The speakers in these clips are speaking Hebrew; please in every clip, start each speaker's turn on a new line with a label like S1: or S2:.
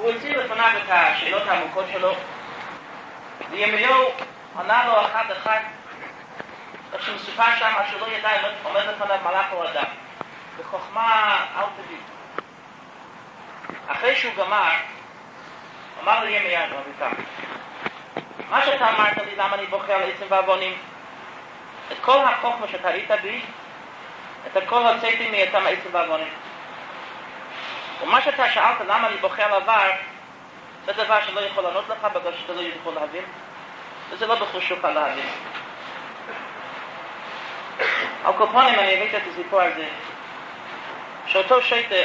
S1: הוא הציע לפניו את השאלות העמוקות שלו, וירמיהו ענה לו אחד אחד, איך שמסופר שם שלא ידע עומד לפניו מלאך או אדם, בחוכמה אל תביא. אחרי שהוא גמר, אמר לירמיהו, מה שאתה אמרת לי, למה אני בוחר על עצם ועוונים, את כל החוכמה שאתה ראית בי, את הכל הוצאתי מאותם עצם ועוונים. ומה שאתה שאלת למה אני בוחר על עבר, זה דבר שלא יכול לענות לך בגלל שאתה לא יכול להבין, וזה לא בחושך להבין. על כל פנים אני הבאתי את הסיפור הזה, שאותו שייטה,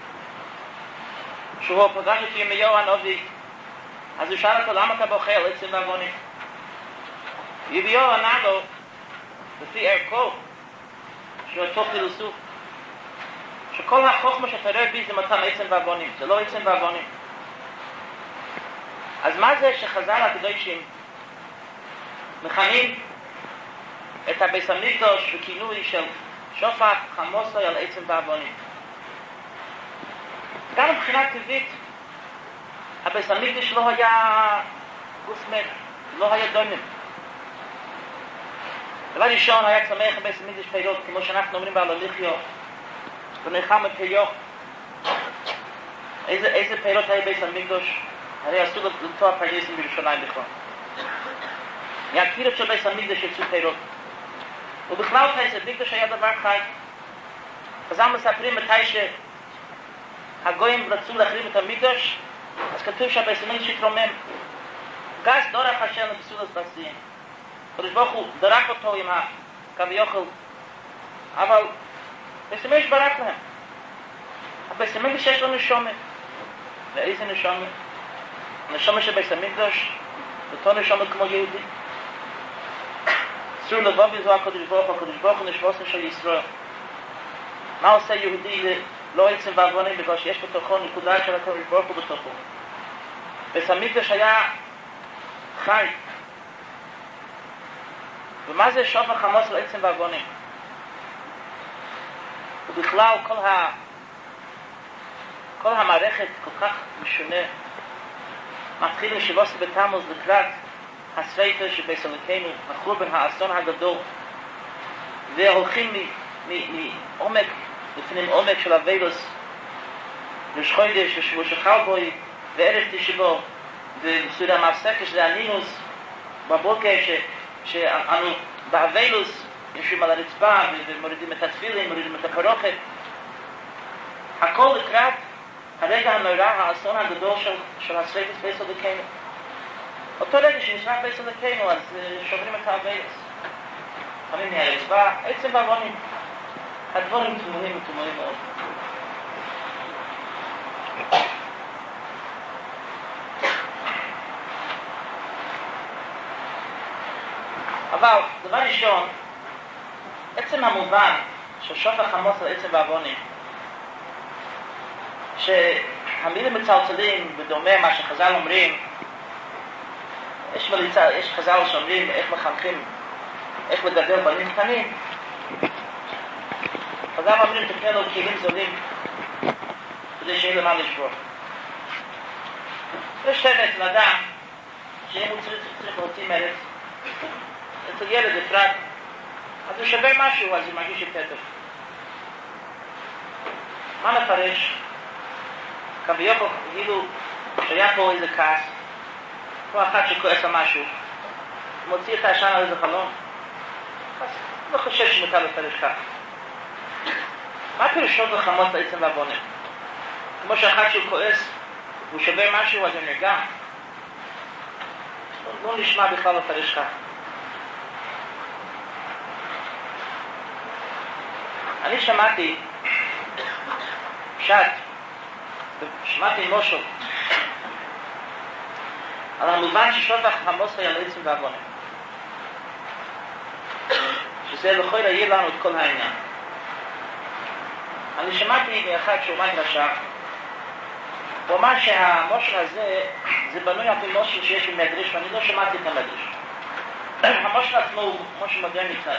S1: שהוא פגש את ירמיהו הנביא, אז הוא שאל אותו למה אתה בוחר על עצם ועוונים. ירמיהו ענה לו, לפי ערכו, שהוא אותו פילוסוף, שכל החוכמה שאתה רואה בי זה מתן עצם ועוונים, זה לא עצם ועוונים. אז מה זה שחז"ל הקדושים מכנים את הבית המקדש בכינוי של שופך חמוסוי על עצם ועוונים? גם מבחינה טבעית הבית המקדש לא היה גוף מת, לא היה דומם. דבר ראשון היה צמח הבית המקדש פירות, כמו שאנחנו אומרים בעל הליכיו, ונחם הפירות. איזה פירות היה בית המקדש? הרי אסור לטוע פרדסים בירושלים בכלל. מהקירות של בית המקדש יצאו פירות. ובכלל בית המקדש היה דבר חי. חז"ל מספרים מתי שהגויים רצו להחריב את המקדש, אז כתוב שהבית המקדש התרומם. גס דורך השם לבסולת בסיים. הקדוש ברוך הוא דרך אותו עם כביכול, אבל בית המקדש ברק להם. הבית המקדש יש לו נשמה. ואיזה נשמה? הנשמה של בית המקדש, אותו נשמה כמו יהודי. אסור לבוא בזו הקדוש ברוך הוא נשמוסם של ישראל. מה עושה יהודי לא עצם ועוונים בגלל שיש בתוכו נקודה של הקדוש ברוך הוא בתוכו. בית המקדש היה חי. ומה זה שופך חמוס על עצם ועוונים? ובכלל כל המערכת כל כך משונה. מתחיל משבוסי בתמוז לקראת הספייטר שבית אלוקינו, החורבן האסון הגדול, והולכים מעומק, לפנים עומק של הווילוס, ראש חודש ושבוש החלבוי, וערב תשבו, ובסעודה המפסקת של הנינוס, בבוקר שאנו בהווילוס, יושבים על הרצפה, ומורידים את התפילין, מורידים את הפרוכת. הכל לקראת הרגע הנורא, האסון הגדול של הספייטס בית אלוקינו. אותו רגע שנשרף בית אלוקינו, אז שוברים את הווילוס. חמים מהרצפה, עצם ועוונים. הדברים תמוהים ותמוהים מאוד. אבל דבר ראשון, עצם המובן של שופך חמוס על עצם ועוונים, שהמילים מצלצלים בדומה מה שחז"ל אומרים, יש חז"ל שאומרים איך מחנכים, איך לגדל בנים קטנים. חז"ל אומרים תקנה לו כלים זולים כדי שיהיה למה לשבור. יש שבט לאדם שאם הוא צריך להוציא מלט אצל ילד אפרת, אז הוא שווה משהו, אז הוא מרגיש יותר טוב. מה נפרש? כביכול, כאילו שהיה פה איזה כעס, כמו אחד שכועס על משהו, הוא מוציא את העשן על איזה חלום, אז לא חושב שמותר לפרש כך. מה פירושו וחמוס לעצם ועוונים? כמו שאחד שהוא כועס, הוא שווה משהו, אז הוא נרגע. לא נשמע בכלל לפרש כך. אני שמעתי שמעתי מושו על המובן ששופך חמוס היה לעצם ועוונים, שזה לכל יהיה לנו את כל העניין. אני שמעתי מאחד שהוא מן רשע, הוא אמר שהמושל הזה זה בנוי על פי מושל שיש במדרש, ואני לא שמעתי את המדרש. המושל עצמו הוא מושל מודרני קצת,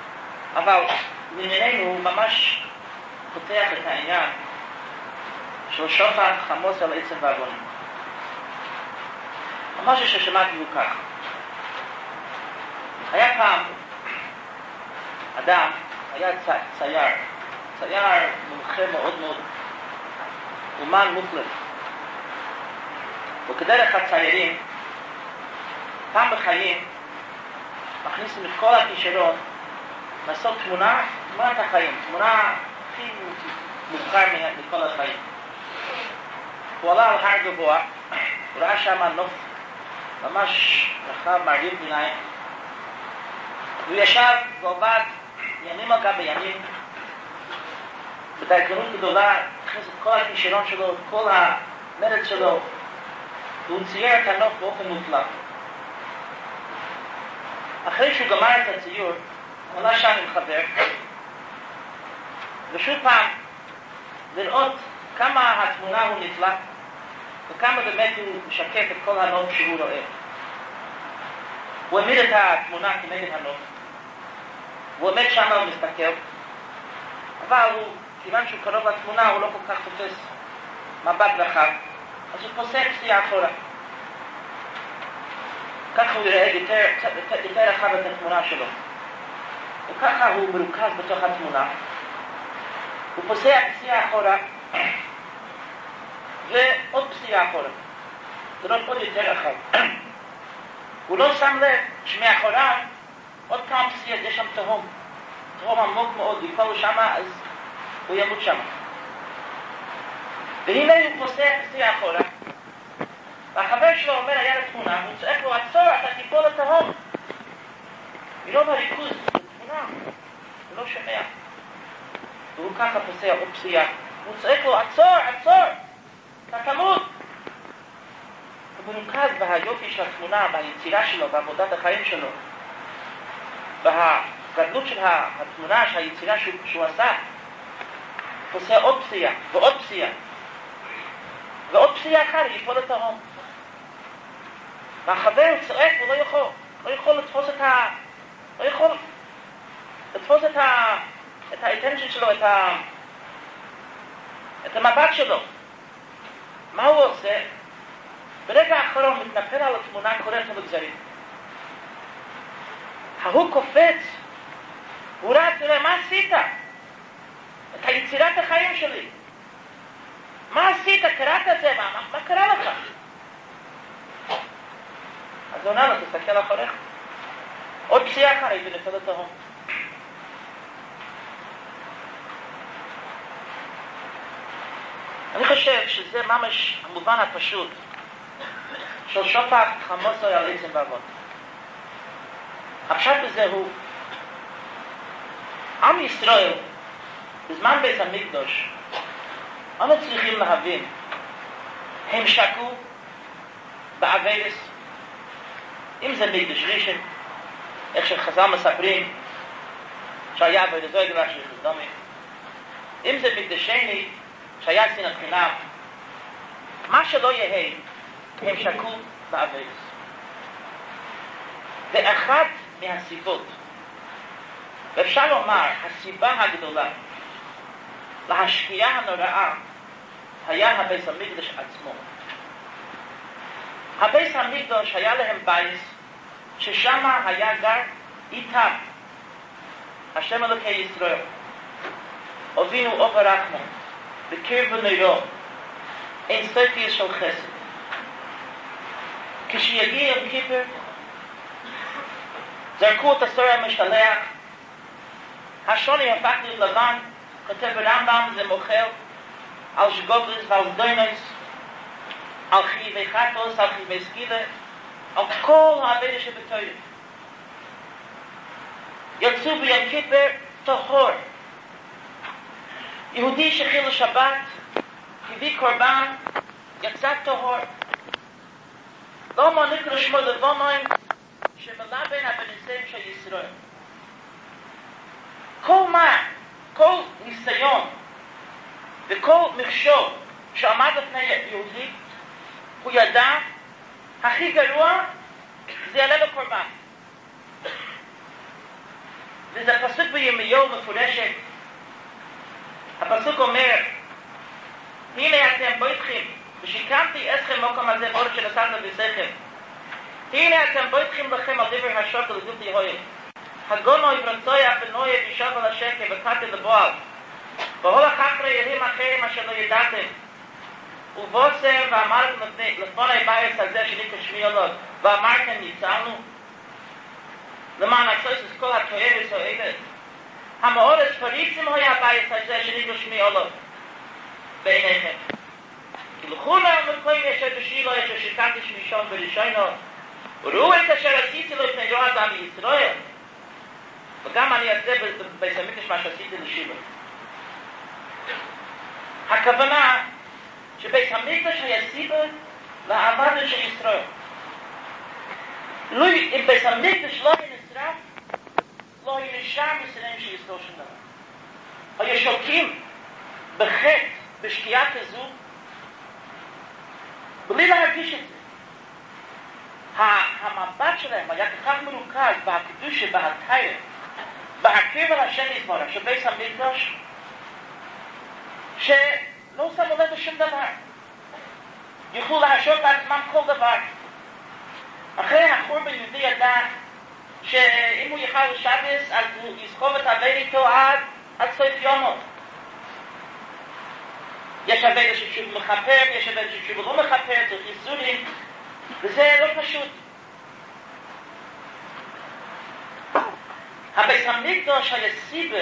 S1: אבל לענייננו הוא ממש פותח את העניין של שופר חמוס על עצם ועוונים. משהו ששמעתי הוא כך. היה פעם אדם, היה צייר מומחה מאוד מאוד, אומן מופלא. וכדרך הציירים, פעם בחיים, מכניסים את כל הכישרון, לעשות תמונת החיים, תמונה הכי מובחר מכל החיים. הוא עלה על הר גבוה, הוא ראה שם נוף ממש רחב, מרהיב עיניים. הוא ישב ועובד ימים על גבי ימים, בדייקנות גדולה, הכניס את כל הכישרון שלו, את כל המרץ שלו, והוא צייר את הנוף באופן מופלא. אחרי שהוא גמר את הציור, הוא עלה שם עם חבר, ושוב פעם לראות כמה התמונה הוא נפלא, וכמה באמת הוא משקף את כל הנוף שהוא רואה. הוא העמיד את התמונה כנגד הנוף, הוא עומד שם ומסתכל, אבל כיוון שהוא קרוב לתמונה, הוא לא כל כך תופס מבט רחב, אז הוא פוסק פסיעה אחורה. ככה הוא יראה יותר רחב את התמונה שלו. וככה הוא מרוכז בתוך התמונה. הוא פוסע פסיעה אחורה, ועוד פסיעה אחורה. לראות עוד יותר רחב. הוא לא שם לב שמאחוריו עוד כמה פסיעות, יש שם תהום. תהום עמוק מאוד, ייפול שם, אז הוא ימות שם. והנה הוא פוסע פסיעה אחורה. והחבר שלו אומר, היה לתמונה, הוא צועק לו, עצור, אתה תיפול לתהום. מרוב הריכוז בתמונה, הוא לא שומע. והוא ככה פוסע עוד פסיעה. הוא צועק לו, עצור, אתה תמות. הוא מרוכז בהיופי של התמונה, ביצירה שלו, בעבודת החיים שלו, בהגדלות של התמונה, של היצירה שהוא עשה. הוא פוסע עוד פסיעה, ועוד פסיעה. ועוד פסיעה אחת, ייפול לתהום. והחבר צועק ולא יכול לתפוס את האטנשן שלו, את המבט שלו. מה הוא עושה? ברגע האחרון מתנפל על התמונה, קורא את הגזרים. ההוא קופץ, הוא רץ, אומר, מה עשית? את היצירת החיים שלי. מה עשית? קראת את זה? מה קרה לך? אז הוא עונה לו, תסתכל אחריך. עוד פסיעה אחרת ונפל לתהום. אני חושב שזה ממש המובן הפשוט של שופך חמוסו על עצם ועוון. הפשט בזה הוא, עם ישראל, בזמן בית המקדוש, אנו צריכים להבין, הם שקעו בעבודות, אם זה מקדש ראשון, איך שחז"ל מספרים, שהיה עבודת זויגלה של סדומי, אם זה מקדש שני, שהיה שנאת חינם, מה שלא יהיה, הם שקעו בעבודות. ואחת מהסיבות, ואפשר לומר, הסיבה הגדולה להשקיעה הנוראה היה הבית המקדש עצמו. הבית המקדש היה להם בית ששם היה גר איתם השם אלוקי ישראל, אבינו אוב הרחמן, בקרב נוירו, אין סופי של חסד. כשיגיע יום כיפר, זרקו את הסוהר המשתלח, השוני הפך להיות לבן, כותב ברמב"ם, זה מוכל על שגוגלס ועל דוינוס, על חייבי חטוס, על חייבי סקילה, על כל העבודה שבתורה. יצאו ביום כיפר טהור. יהודי שחיל לשבת, הביא קורבן, יצא טהור. לא מעניק לשמו לבונוים, שמלא בין הבניסים של ישראל. כל ניסיון וכל מכשול שעמד לפני יהודי, הוא ידע, הכי גרוע, זה יעלה לו קורבן. וזה פסוק בירמיהו מפורשת. הפסוק אומר, הנה אתם בויתכם, ושיקמתי אסכם מוקם הזה באורת שנסענו בסכם. הנה אתם בויתכם לכם על דבר השוק ולגילתי הויל. הגונו יברצוי הפנוי וישב על השקע וקטי לבועל. והול החקרה יהים אחרים אשר לא ידעתם. ובוסם ואמרתם לפוני בייס הזה שנקרא שמי אלוהים. ואמרתם ניצלנו. למען הצויס את כל התואר וסועדת. המאורס פריצים היה הבייס הזה שנקרא שמי אלוהים. בעיניכם. כי לכונה ומקוים ישר בשילו ישר שיקמתי שמישון בראשינו. וראו את אשר עשיתי לו לפני רוע אדם בישראל. וגם אני אעשה בבית המקדש מה שעשיתי לשילה. הכוונה שבית המקדש היה סיבה לעבודה של ישראל. אם בית המקדש לא היה נשרף, לא היה נשאר מסרים של ישראל שום דבר. היה שוקים בחטא, בשקיעה כזו, בלי להרגיש את זה. המבט שלהם היה כל כך מרוכז בהקדושה, בהתאר, בהקריב על השם יתברך של בית המקדש, שלא שמו לב לשום דבר. יוכלו להשעות לעצמם כל דבר. אחרי החורבן יהודי ידע שאם הוא יחל לשבס, אז הוא יסחוב את העבד איתו עד סוף יומו. יש עבד ששוב מחפר, יש עבד ששוב לא מחפר, צריך ייסורים, וזה לא פשוט. הבית המקדש היה סיבה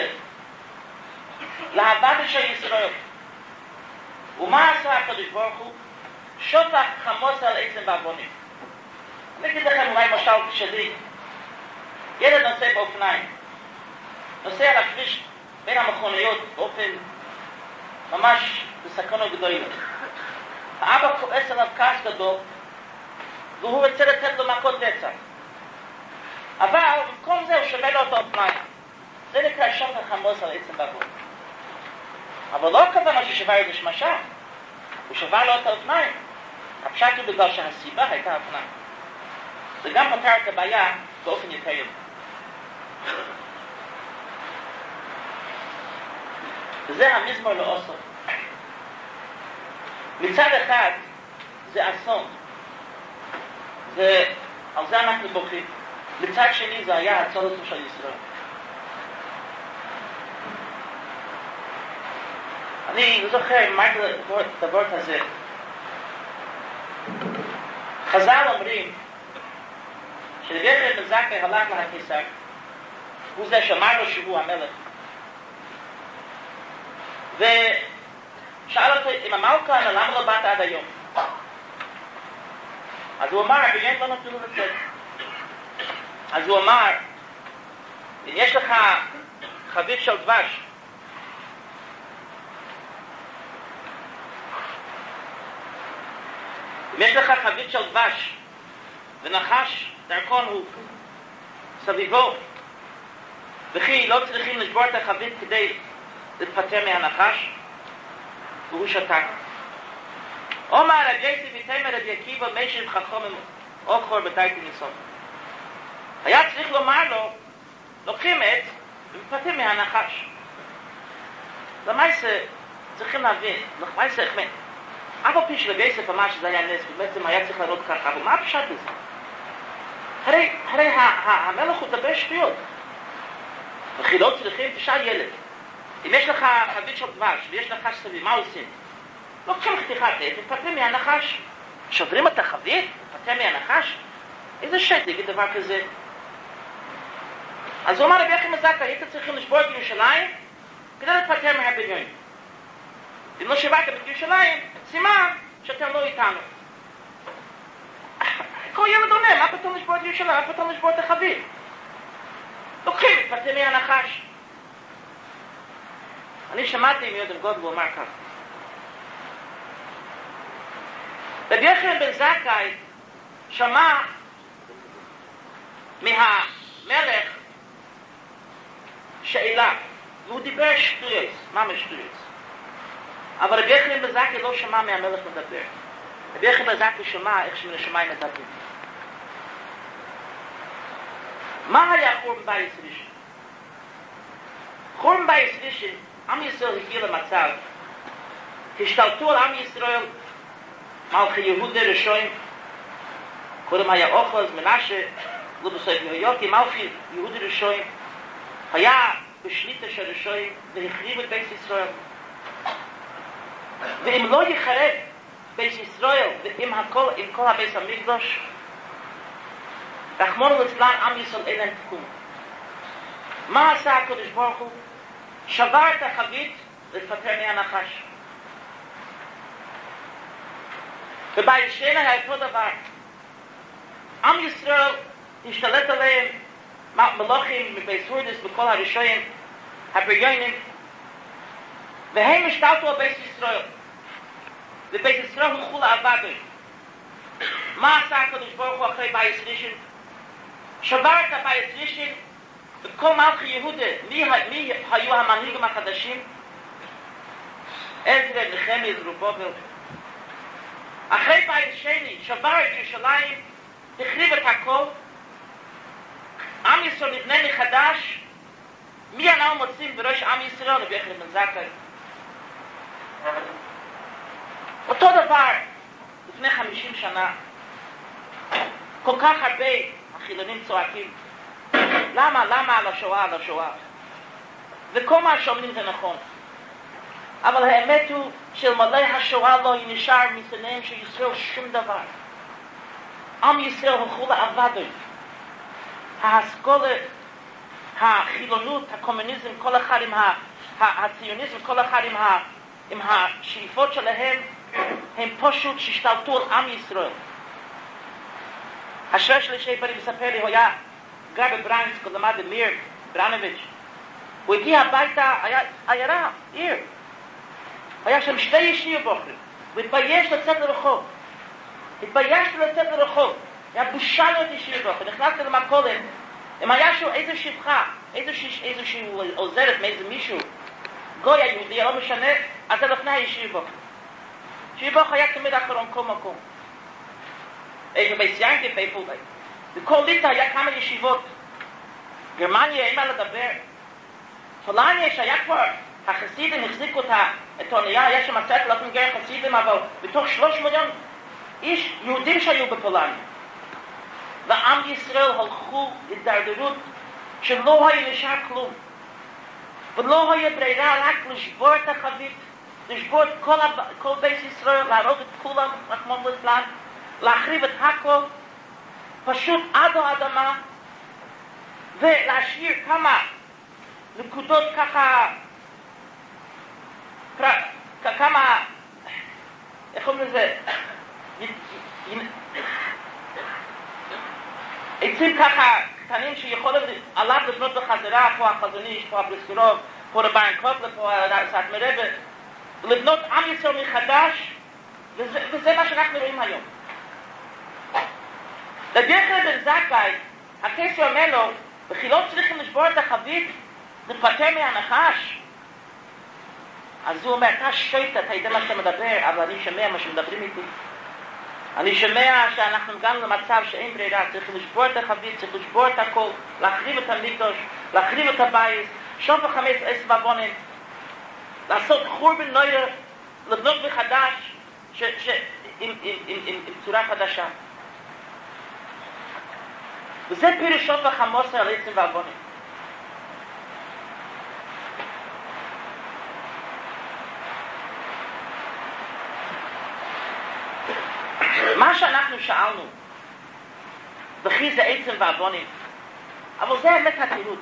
S1: לעבודה של ישראל. ומה עשה הקדוש ברוך הוא? שופך חמוס על עצם ועוונים. אני אגיד לכם אולי משל שלי. ילד נוסע באופניים. נוסע על הכביש בין המכוניות באופן ממש בסכנה גדולה. האבא כועס עליו כעס גדול, והוא רוצה לתת לו מכות רצח. אבל במקום זה הוא שווה לו את האופניים. זה נקרא שופך חמוס על עצם ועוונים. אבל לא הכוונה ששבר את השמשה. הוא שבר לו את האופניים. הפשט הוא בגלל שהסיבה הייתה האופניים. זה גם פותר את הבעיה באופן יותר יום. וזה המזמור לאוסוף. מצד אחד זה אסון. על זה אנחנו בוכים. מצד שני זה היה הצורך של ישראל. אני זוכר אמרתי את הוורט הזה. חז"ל אומרים שרבי יוחנן בן זכאי הלך לקיסר, הוא זה שאמר לו שהוא המלך, ושאל אותו אם המלכה למה לא באת עד היום. אז הוא אמר הבניין לא נתנו לצאת. אז הוא אמר אם יש לך חבית של דבש אם יש לך חבית של דבש ונחש דרכון הוא סביבו וכי לא צריכים לשבור את החבית כדי להתפטר מהנחש, והוא שתק. אומר רבי יוסי ותימא רבי עקיבא מיישב חכמים אוכר בדייטי ניסון. היה צריך לומר לו לוקחים עץ ומתפטר מהנחש. למעשה צריכים להבין, למעשה אף על פי של רבי יוסף אמר שזה היה נס, ובעצם היה צריך לראות ככה, אבל מה הפשט בזה? הרי המלך הוא דבר שטויות. וכי לא צריכים, תשאל ילד. אם יש לך חבית של דבש ויש נחש סביב, מה עושים? לוקחים חתיכת עץ, מתפטר מהנחש. שוברים את החבית, מתפטר מהנחש? איזה שט להגיד דבר כזה? אז הוא אמר רבי יוחנן בן זכאי, הייתם צריכים לשבור את ירושלים כדי להתפטר מהבניין. אם לא שברתם את ירושלים, סימן שאתם לא איתנו. כל ילד עונה, מה פתאום לשבור את ירושלים? מה פתאום לשבור את החבית? לוקחים, מתפטר מהנחש. אני שמעתי מיודם גודל והוא אמר כך. רבי יוחנן בן זכאי שמע מהמלך שאלה, והוא דיבר שטויות, ממש שטויות. אבל רבי יוחנן בן זכאי לא שמע מהמלך מדבר. רבי יוחנן בן זכאי שמע איך שמן השמיים מדברים. מה היה חורבן בית ראשון? חורבן בית ראשון, עם ישראל הגיע למצב השתלטו על עם ישראל, מלכי יהודה ראשונים, קודם היה אוחז, מנשה, ובסוף יהויוקים, מלכי יהודה ראשונים, היה בשליטה של ראשונים, והחריב את בית ישראל. ואם לא יחרב בית ישראל, ועם כל הבית המקדוש, רחמנא ליצלן עם ישראל אין להם תקום. מה עשה הקדוש ברוך הוא? שבר את החבית לפטר מהנחש. ובישנה היה אותו דבר. עם ישראל השתלט עליהם מלוכים מבית הורדוס בכל הראשונים, הבריונים, והם השתלטו על בית ישראל. ובית ישראל הלכו לעבדים. מה עשה הקדוש ברוך הוא אחרי בית ראשון? שבר את הבית ראשון, וכל מלכי יהודה, מי היו המנהיגים החדשים? עזרא, נחמיה, זרובבל. אחרי בית שני, שבר את ירושלים, החריב את הכל, עם ישראל נבנה מחדש, מי אנחנו מוצאים בראש עם ישראל? רבי יוחנן בן זכאי. אותו דבר, לפני 50 שנה, כל כך הרבה החילונים צועקים, למה על השואה? וכל מה שאומרים זה נכון. אבל האמת הוא שאלמלא השואה לא נשאר מסניהם של ישראל שום דבר. עם ישראל הלכו לעבדים. האסכולה, החילונות, הקומוניזם, כל אחד עם הציוניזם, כל אחד עם השאיפות שלהם, הם פשוט שהשתלטו על עם ישראל. השוער שלי שייפרי מספר לי, הוא היה גר בבריינסק, הוא למד במיר ברנוביץ'. הוא הגיע הביתה, היה עיירה, עיר. היה שם 2 ישיבות בוחרים. הוא התבייש לצאת לרחוב. היה בושה להיות ישיבות בוחרים. נכנסתי למכולת. אם היה איזו שפחה, איזושהי עוזרת מאיזה מישהו, גוי היהודי, לא משנה, אז זה לפני הישיבות בוחרים. ישיבות בוחרים היה תמיד אחרון כל מקום. איזה בית ינקף, איפה הוא בית. בכל ליטא היה כמה ישיבות. גרמניה, אין מה לדבר. פולניה שהיה כבר, החסידים החזיקו את האונייה, היה שם 10,000 גר חסידים, אבל בתוך 3 מיליון איש, יהודים שהיו בפולניה. ועם ישראל הלכו לדרדרות שלא היה נשאר כלום. ולא היה ברירה רק לשבור את החבית, לשבור את כל בית ישראל, להרוג את כולם, רחמנא ליצלן, להחריב את הכל, פשוט עד האדמה, ולהשאיר כמה נקודות ככה, כמה, איך אומרים לזה, עצים ככה קטנים שיכולים עליו לבנות בחזרה, פה החזון איש, פה הבריסקורוב, פה רביין קוטלר, פה סאטמר רבי, לבנות עם ישראל מחדש, וזה מה שאנחנו רואים היום. רבי יוחנן בן זכאי, הקייסר אומר לו, וכי לא צריכים לשבור את החבית, לפטר מהנחש. אז הוא אומר, אתה שויטה, אתה יודע מה שאתה מדבר, אבל אני שומע מה שמדברים איתי. אני שומע שאנחנו הגענו למצב שאין ברירה, צריך לשבור את החבית, צריך לשבור את הכל, להחריב את המקדוש, להחריב את הבית, שום 15 בעוונים, לעשות חורבן נויר, לבנות מחדש, עם צורה חדשה. וזה פירוש שופך חמוסר על עצם ועוונים. מה שאנחנו שאלנו, וכי זה עצם ועוונים, אבל זה האמת התירוץ.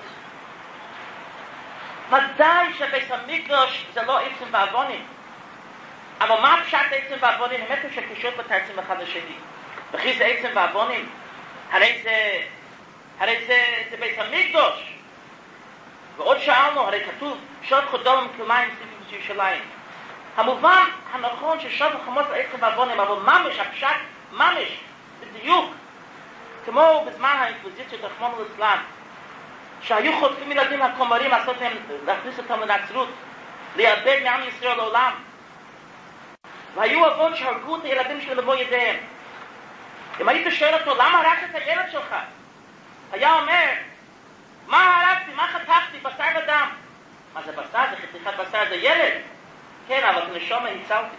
S1: ודאי שבית המקדוש זה לא עצם ועוונים, אבל מה פשט עצם ועוונים? האמת הוא שקשורות בתרצים אחד לשני. וכי זה עצם ועוונים? הרי זה בית המקדוש. ועוד שאלנו, הרי כתוב, שוד חודום כלמיים סביב ירושלים. המובן הנכון ששוד וחמוס לעצם ועוונים, אבל ממש, הפשט ממש, בדיוק, כמו בזמן האינקוויזיציות, רחמנא ליצלן, שהיו חוטפים ילדים הכומרים, להכניס אותם לנצרות, לאבד מעם ישראל לעולם. והיו אבות שהרגו את הילדים שלהם במו ידיהם. אם היית שואל אותו, למה הרגת את הילד שלך? היה אומר, מה הרגתי, מה חתכתי, בשר ודם? מה זה בשר? זה חתיכת בשר, זה ילד. כן, אבל הנשמה הצלתי.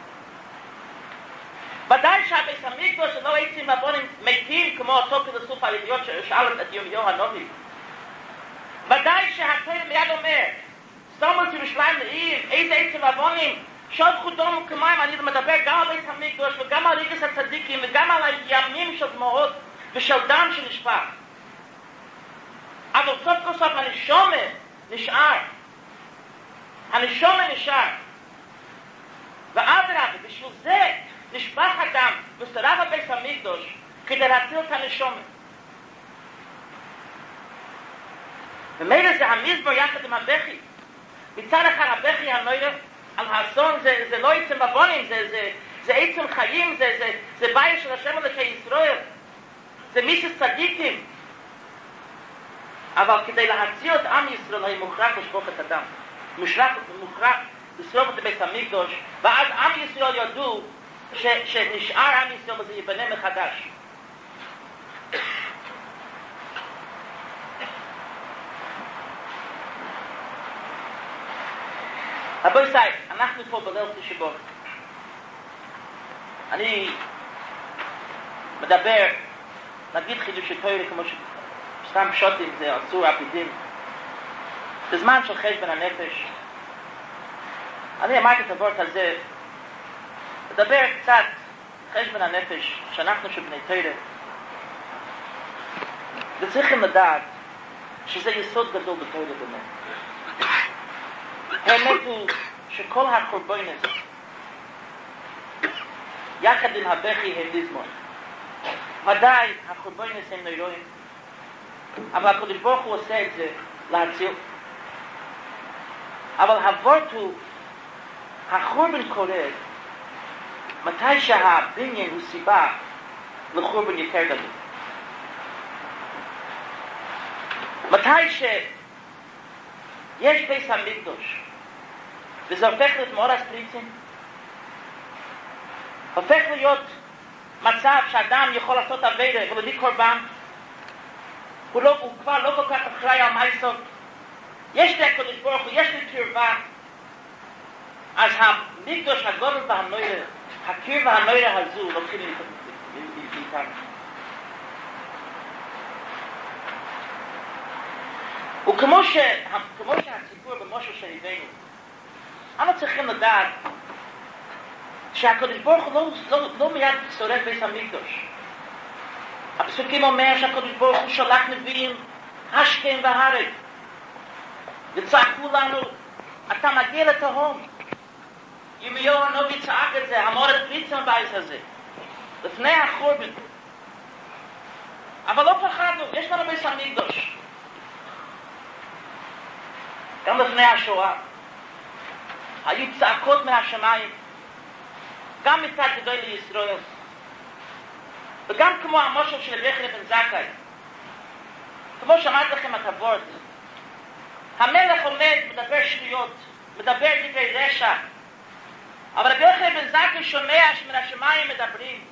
S1: ודאי שהבית המקדוש לא עצים ובונים מתים כמו אותו פילוסוף הידיעות ששאל את ירמיהו הנביא. ודאי שהתורה מיד אומר, סתום את ירושלים לעיר, איזה עצים ובונים, שופכו דם וכמים. אני מדבר גם על בית המקדוש וגם על רגש הצדיקים וגם על הימים של דמעות ושל דם שנשפך. אבל סוף כל סוף הנשמה נשאר. הנשמה נשאר. ואדרבה, בשביל זה נשפך הדם ושרף הבית המקדוש כדי להציל את הנשמה. ומילא זה המזמור יחד עם הבכי. מצד אחד הבכי הנוירה על האסון זה לא עצם בבונים, זה עצם חיים, זה בית של השם אלוקי ישראל. זה מיסס צדיקים. אבל כדי להציל את עם ישראל הוא מוכרח לשפוך את הדם. מוכרח לשרוף את בית המקדוש, ואז עם ישראל ידעו שנשאר עם ישראל וזה ייבנה מחדש. רבוי סי, אנחנו פה בליל תשבות. אני מדבר, נגיד חידושי תורה כמו שסתם פשוטים, זה אסור עפידים. בזמן של חשבון הנפש, אני אמרתי את הוורט הזה, לדבר קצת חשבון הנפש, שאנחנו שבני תורה, וצריכים לדעת שזה יסוד גדול בתורה באמת. האמת הוא שכל הקורבנות, יחד עם הבכי הם מזמור. ודאי הקורבנות הם נוירואים, אבל הקדוש ברוך הוא עושה את זה להציל. אבל הוורט הוא, החורבן קורה מתי שהבניין הוא סיבה לחורבן יותר גדול. מתי שיש בית המקדוש וזה הופך להיות מאורס פריצים, הופך להיות מצב שאדם יכול לעשות עבודה ולהביא קורבן, הוא כבר לא כל כך אחראי על מייסות, יש לי הקדוש ברוך הוא, יש לי קרבה. אז המקדוש הגודל והנוירה, הקרבה והנוירה הזו לוקחים מאיתנו. וכמו שהסיפור במשה שהבאנו, אנחנו צריכים לדעת שהקדוש ברוך הוא לא מיד שורף בית המקדוש. הפסוקים אומר שהקדוש ברוך הוא שלח נביאים השכם והערב וצעקו לנו, אתה מגיע לתהום. ירמיהו הנביא צעק את זה, המורד פריצים בבית הזה, לפני החורבן. אבל לא פחדנו, יש לנו בית המקדוש. גם לפני השואה היו צעקות מהשמיים, גם מצד גדול לישראל, וגם כמו המשל של רבי בן זכאי, כמו שאמרתי לכם את הוורט, המלך עומד, מדבר שטויות, מדבר דברי רשע, אבל רבי בן זכאי שומע שמן השמיים מדברים.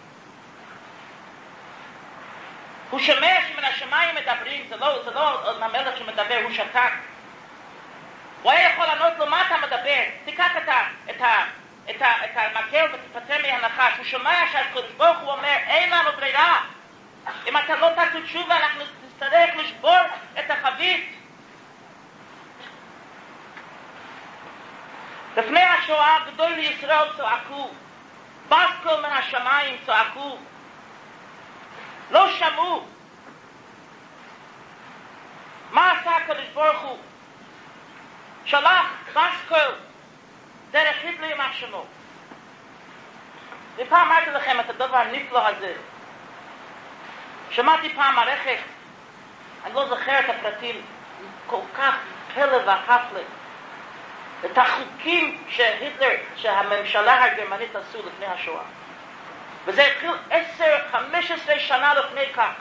S1: הוא שומע שמן השמיים מדברים, זה לא המלך שמדבר, הוא שתק. הוא היה יכול לענות לו, מה אתה מדבר? תיקח את המקל ותפטר מהנחש. הוא שומע שהקדוש ברוך הוא אומר, אין לנו ברירה. אם אתה לא תעשו תשובה, אנחנו נצטרך לשבור את החבית. לפני השואה, גדול לישראל צועקו, בסקול מן השמיים צועקו, לא שמעו. מה עשה הקדוש ברוך הוא? שלח בסקול דרך היטלר יימח שמו. ופעם אמרתי לכם את הדבר הנפלא הזה. שמעתי פעם מערכת, אני לא זוכר את הפרטים, כל כך פלא וחפלה, את החוקים שהממשלה הגרמנית עשו לפני השואה. וזה התחיל 10-15 שנה לפני כך.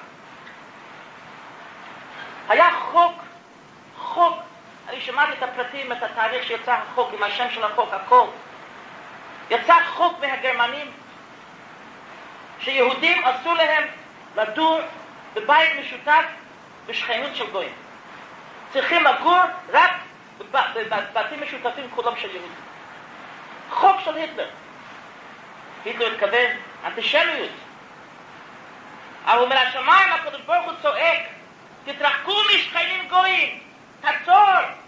S1: היה חוק, אני שמעתי את הפרטים, את התאריך שיצא החוק, עם השם של החוק, הכל. יצא חוק מהגרמנים, שיהודים עשו להם לדור בבית משותף בשכנות של גויים. צריכים לגור רק בבתים משותפים כולם של יהודים. חוק של היטלר. היטלר התכוון אנטישמיות. אבל מהשמיים הקדוש ברוך הוא צועק, תתרחקו משכנים גויים, תעצור.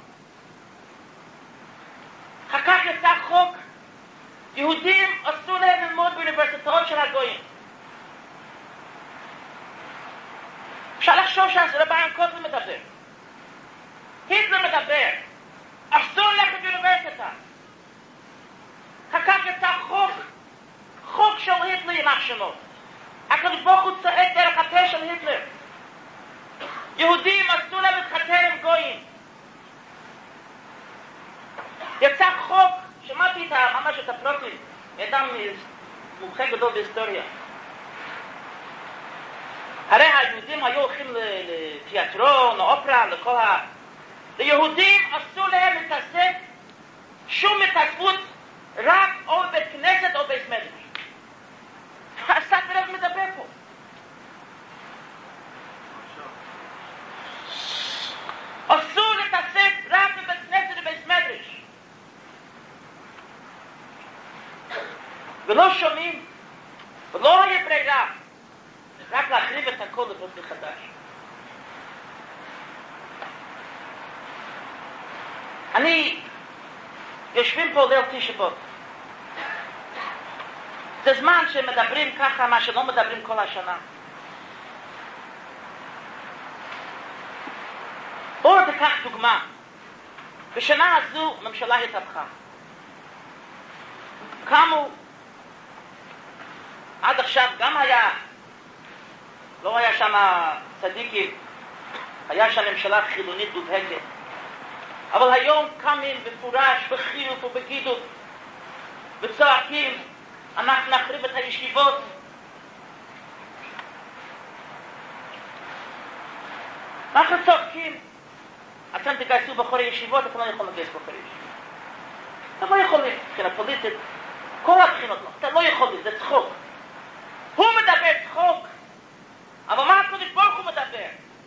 S1: אחר כך יצא חוק, יהודים אסור להם ללמוד באוניברסיטאות של הגויים. אפשר לחשוב שזה רבי ינקוטל מדבר. היטלר מדבר, אסור ללכת באוניברסיטה. אחר כך יצא חוק של היטלר יימח שמו. הקדוש ברוך הוא צועק דרך הפה של היטלר. יהודים אסור להם להתחתן עם גויים. יצא חוק, שמעתי ממש את הפרוטים, אדם מומחה גדול בהיסטוריה. הרי היהודים היו הולכים לתיאטרון, לאופרה, לכל ליהודים אסור להם להתעסק שום התעסקות רק או בבית כנסת או בית מדרש. הספר הזה מדבר פה. אסור להתעסק רק בבית כנסת ובית מדרש. ולא שומעים, ולא יהיה ברירה, רק להחריב את הכל לבנות מחדש. יושבים פה ליל תשעה באב. זה זמן שמדברים ככה, מה שלא מדברים כל השנה. בואו תיקח דוגמה. בשנה הזו הממשלה התהפכה. קמו, עד עכשיו גם לא היה שם צדיקים, היה שם ממשלה חילונית מובהקת. אבל היום קמים בפורש, בחיוך ובגידות, וצועקים, אנחנו נחריב את הישיבות. אנחנו צועקים, אתם תגייסו בחורי ישיבות, אתם לא יכולים לגייס בחורי ישיבות. אתם לא יכולים, מבחינה פוליטית, כל הבחינות לא, אתם לא יכולים, זה צחוק. הוא מדבר צחוק, אבל מה הקדוש ברוך הוא מדבר?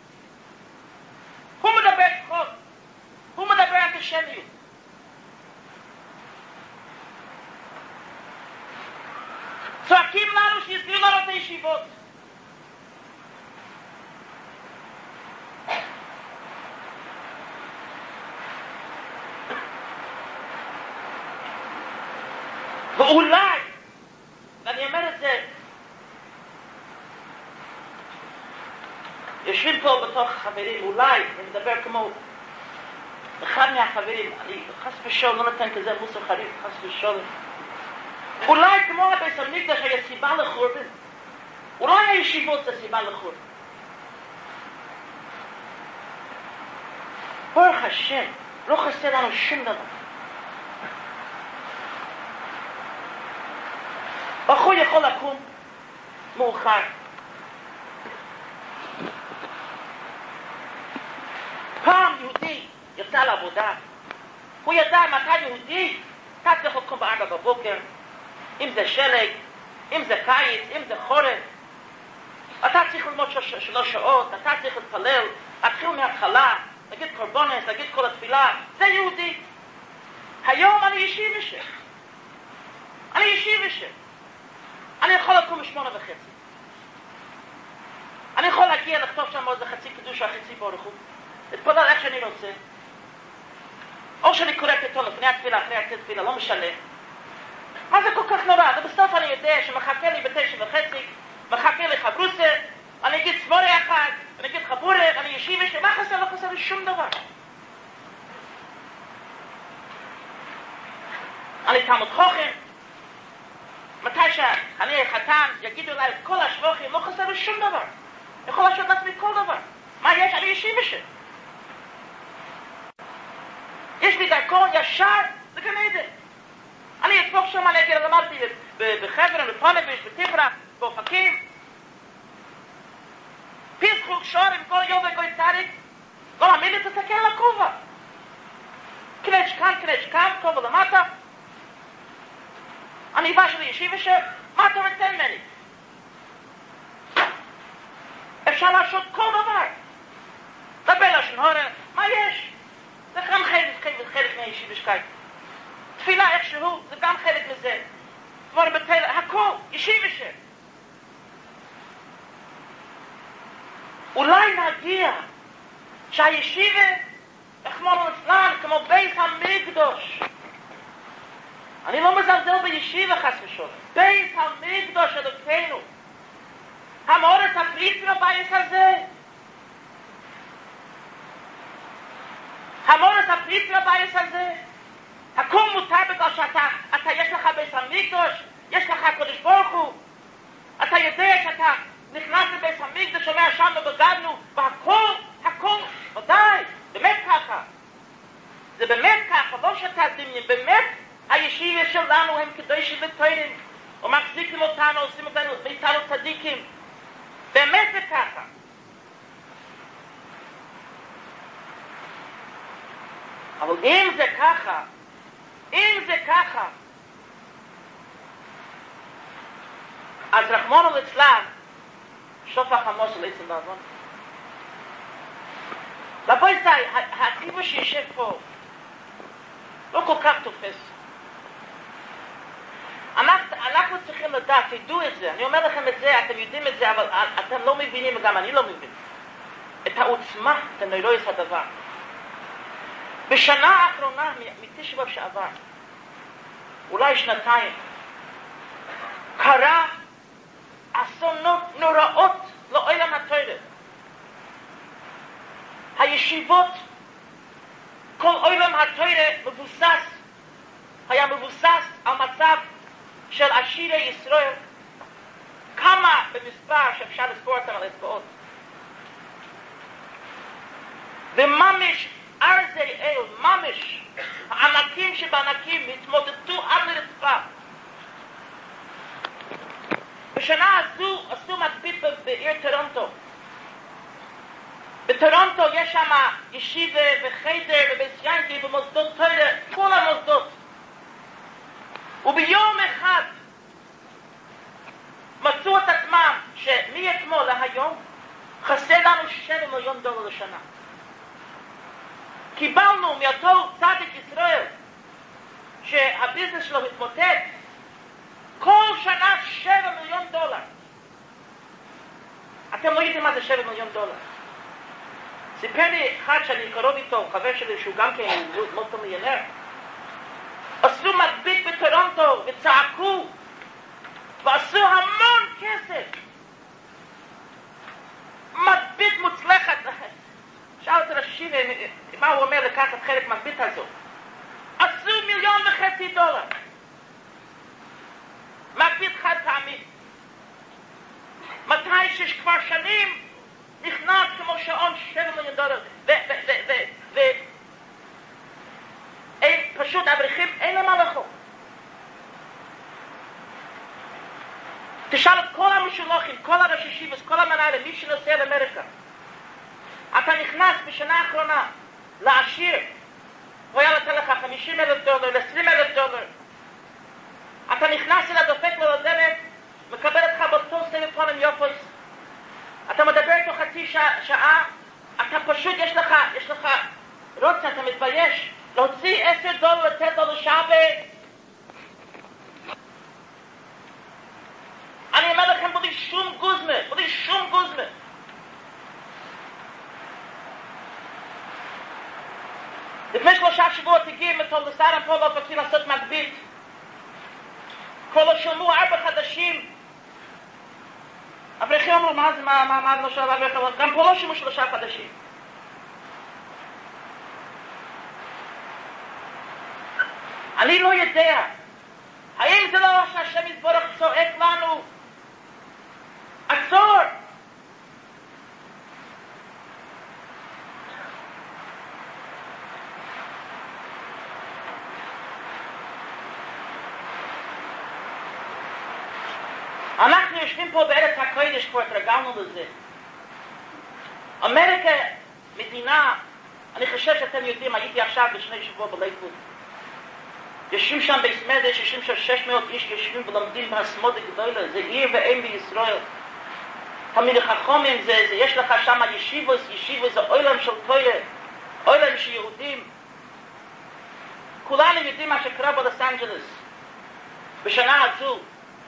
S1: הוא מדבר צחוק, הוא מדבר אנטישמיות. צועקים לנו שיסגרו לנו את הישיבות. ואולי, ואני אומר את זה, יושבים פה בתוך חברים, אולי, אני מדבר כמו אחד מהחברים, אני חס ושלום, לא נותן כזה מוסר חריף, חס ושלום. אולי כמו הבית המקדש היה סיבה לחורבן. אולי הישיבות זה סיבה לחורבן. ברוך השם, לא חסר לנו שום דבר. בחור יכול לקום מאוחר. פעם יהודי יצא לעבודה. הוא ידע מתי יהודי, אתה צריך לקום ב4 בבוקר. אם זה שלג, אם זה קיץ, אם זה חורף. אתה צריך ללמוד 3 שעות, אתה צריך להתפלל, להתחיל מההתחלה, להגיד קורבנס, להגיד כל התפילה. זה יהודי. היום אני ישיבה. אני ישיבה. אני יכול לקום ב8:30. אני יכול להגיע לכתוב שם עוד חצי קדושה, חצי ברוך הוא. להתפלל איך שאני רוצה. או שאני קורא פתאום לפני התפילה, אחרי התפילה, לא משנה. מה זה כל כך נורא? ובסוף אני יודע שמחכה לי ב9:30, מחכה לי חברוסה, אני אגיד סבורי אחד, אני אגיד חבורי, אני ישיבה, שמה חסר? לא חסר לי שום דבר. אני תלמוד חוכם, מתי שאני חתן, יגידו אליי את כל השבוכים, לא חסר לי שום דבר. אני יכול לעשות לעצמי כל דבר. מה יש? אני ישיבה שם. יש לי דרכון ישר לגן עדן. אני אצפוך שם, אני אגיד, למדתי בחברון, בפונביש, בתפרח, באופקים. פיסחוק שורים, כל יום וכל צדיק, לא מאמין לי, תסתכל על הכובע. קנץ' כאן, כובע למטה. אני בא שלי ישיבה שם, מה אתה רוצה ממני? אפשר לעשות כל דבר. דבר לשון הורא, מה יש? זה גם חלק מהישיבה שקיים. תפילה איכשהו, זה גם חלק מזה. כבר בתל, הכל, ישיבה שם. אולי נגיע שהישיבה, רחמנא ליצלן, כמו בית המקדוש. אני לא מזלזל בישיבה חס ושלום. בית המקדוש אלוקינו. המאורס הפריצים הבייס הזה. המאורס הפריצים הבייס הזה. הכל מותר בגלל שאתה יש לך בית המקדוש, יש לך קדוש ברוך הוא. אתה יודע שאתה נכנס לבית המקדוש, אומר שם בגדנו, והכל, ודאי, באמת ככה. זה באמת ככה, לא שאתה דמיין, באמת הישיבה שלנו הם קדושים וטובים, ומחזיקים אותנו, עושים אותנו מאיתנו צדיקים. באמת זה ככה. אבל אם זה ככה, אז רחמנא ליצלן, שופך עמוס על עצם בעוון. רבוי זי, הציבור שישב פה לא כל כך תופס. אנחנו צריכים לדעת, תדעו את זה, אני אומר לכם את זה, אתם יודעים את זה, אבל אתם לא מבינים, וגם אני לא מבין. את העוצמה, את הנוירויס הדבר. בשנה האחרונה, מתשע באב שעבר, אולי שנתיים, קרה אסונות נוראות לעולם התורה. הישיבות, כל עולם התורה היה מבוסס על מצב של עשירי ישראל, כמה במספר שאפשר לספור אותם על אצבעות. וממש ארזי אל, ממש הענקים שבענקים התמודדו עד לרצפה. בשנה הזו עשו מקביט בעיר טורונטו. בטורונטו יש שם ישיבה וחדר ובית ינקי ומוסדות תורה, כל המוסדות. וביום אחד מצאו את עצמם שמאתמול להיום חסר לנו $7 מיליון לשנה. קיבלנו מאותו צדיק ישראל שהביזנס שלו התמוטט כל שנה $7 מיליון. אתם לא יודעים מה זה $7 מיליון. סיפר לי אחד שאני קרוב איתו, חבר שלי שהוא גם כן מולטו מיליונר, עשו מקביט בטורונטו וצעקו ועשו המון כסף. מקביט מוצלחת. שאל את רשיב מה הוא אומר לקחת חלק מקביט הזו. עשו $1.5 מיליון. מקביט חד פעמי. מתי שכבר שנים נכנס כמו שעון $7 מיליון. פשוט אברכים אין להם מה לאכול. תשאל את כל המשולוחים, כל הראשי ישיבות, כל המנהלים, מי שנוסע לאמריקה. אתה נכנס בשנה האחרונה לעשיר, הוא היה לתת לך $50,000, $20,000. אתה נכנס אל הדופק לו לדלת, מקבל אותך באותו טלפון עם יופוס. אתה מדבר איתו חצי שעה, אתה פשוט יש לך רוצה, אתה מתבייש להוציא $10, $10 שעה אני אומר לכם, בלי שום גוזמה. לפני 3 שבועות הגיע מתולדסרם פה והתחיל לעשות מקביט. כל שילמו 4 חדשים. אברכים אמרו, מה זה, מה לא שואל אברכים? גם פה לא שילמו 3 חדשים. אני לא יודע. האם זה לא שהשם יתברך צועק לנו? עצור! אנחנו יושבים פה בארץ הקודש, כבר התרגלנו לזה. אמריקה, מדינה, אני חושב שאתם יודעים, הייתי עכשיו בשני שבוע בלייקווד. יושבים שם בסמדש, יושבים שם 600 איש, יושבים ולומדים בהסמוד הגדולה, זה עיר ואם בישראל. תמיד החכמים, יש לך שם ישיבות, זה עולם של תורה, עולם של יהודים. כולנו יודעים מה שקרה בלוס אנג'לס בשנה הזו.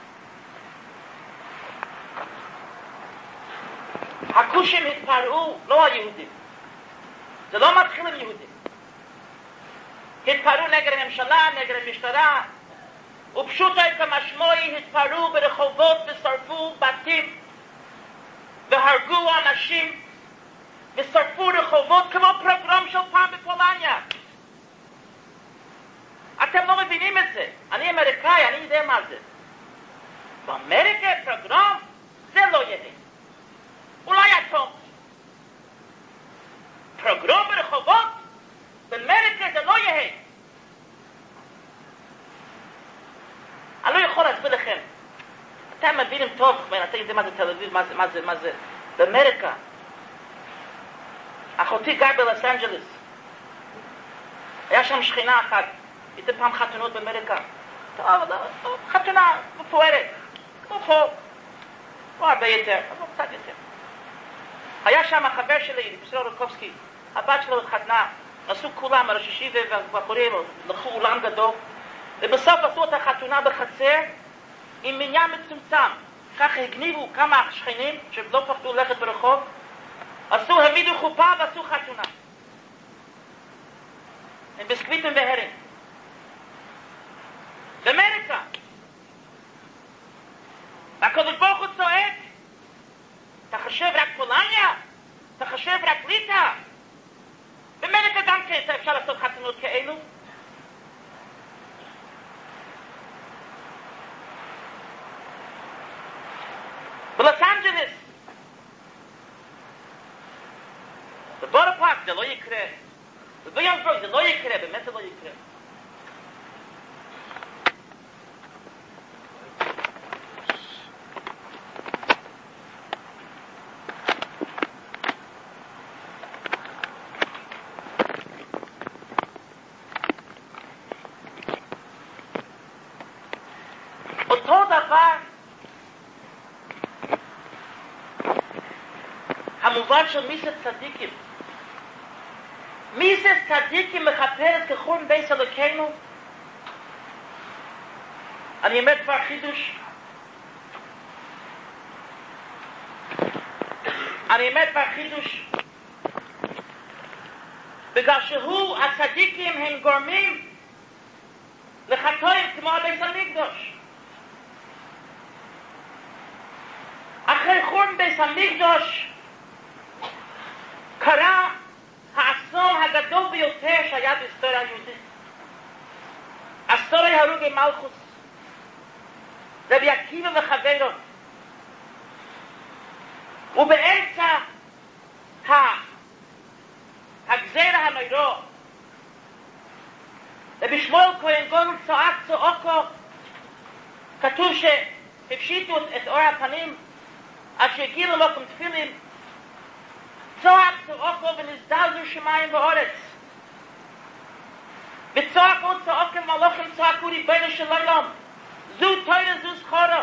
S1: הכושים התפרעו, לא היהודים. זה לא מתחיל עם יהודים. התפרעו נגד הממשלה, נגד המשטרה, ופשוטו כמשמעי התפרעו ברחובות ושרפו בתים, והרגו אנשים, ושרפו רחובות כמו פרוגרום של פעם בפולניה. אתם לא מבינים את זה. אני אמריקאי, אני יודע מה זה. באמריקה פרוגרום זה לא יהיה. אולי אטום. פרוגרום ברחובות באמריקה זה לא יהיה. אני לא יכול להסביר לכם. אתם מבינים טוב, אתם יודעים מה זה תל אביב, מה זה. באמריקה. אחותי גר בלוס אנג'לס. היה שם שכינה אחת. הייתם פעם חתונות באמריקה. חתונה מפוארת. כמו פה. לא הרבה יותר, אבל קצת יותר. היה שם החבר שלי, פרופסור רוקובסקי. הבת שלו התחתנה. נסעו כולם, ראש ישיבה והבחורים, לקחו אולם גדול. ובסוף עשו את החתונה בחצר עם מניין מצומצם. ככה הגניבו כמה שכנים שלא פחדו ללכת ברחוב. העמידו חופה ועשו חתונה. עם ביסקוויטים והרינג. באמריקה. והקדוש ברוך הוא צועק, אתה חושב רק פולניה? אתה חושב רק ליטא? באמריקה גם כן אפשר לעשות חתונות כאלו. בלוס אנג'לס, בבורא פארק זה לא יקרה. בוויליאמסבורג זה לא יקרה, באמת זה לא יקרה. אותו דבר המובן של מיסת צדיקים. מיסת צדיקים מחפרת כחורן בייס אלוקינו. אני אומר כבר חידוש. בגלל שהוא, הצדיקים הם גורמים לחטאים כמו הבייס המקדוש. אחרי חורן בייס המקדוש קרה האסון הגדול ביותר שהיה בהיסטוריה היהודית. אסון הרוגי מלכוס. רבי עקיבא וחברו. ובאמצע הגזירה הנוירו רבי שמואל כהן גודל צועק צועקו. כתוב שהפשיטו את אור הפנים עד שהגיעו למקום תפילין. צועק צועקו ונזדעזעו שמיים ואורץ. וצועק עוד צועקם מלאכים צועקו ריבונו של עולם. זו תורה זו זכורה.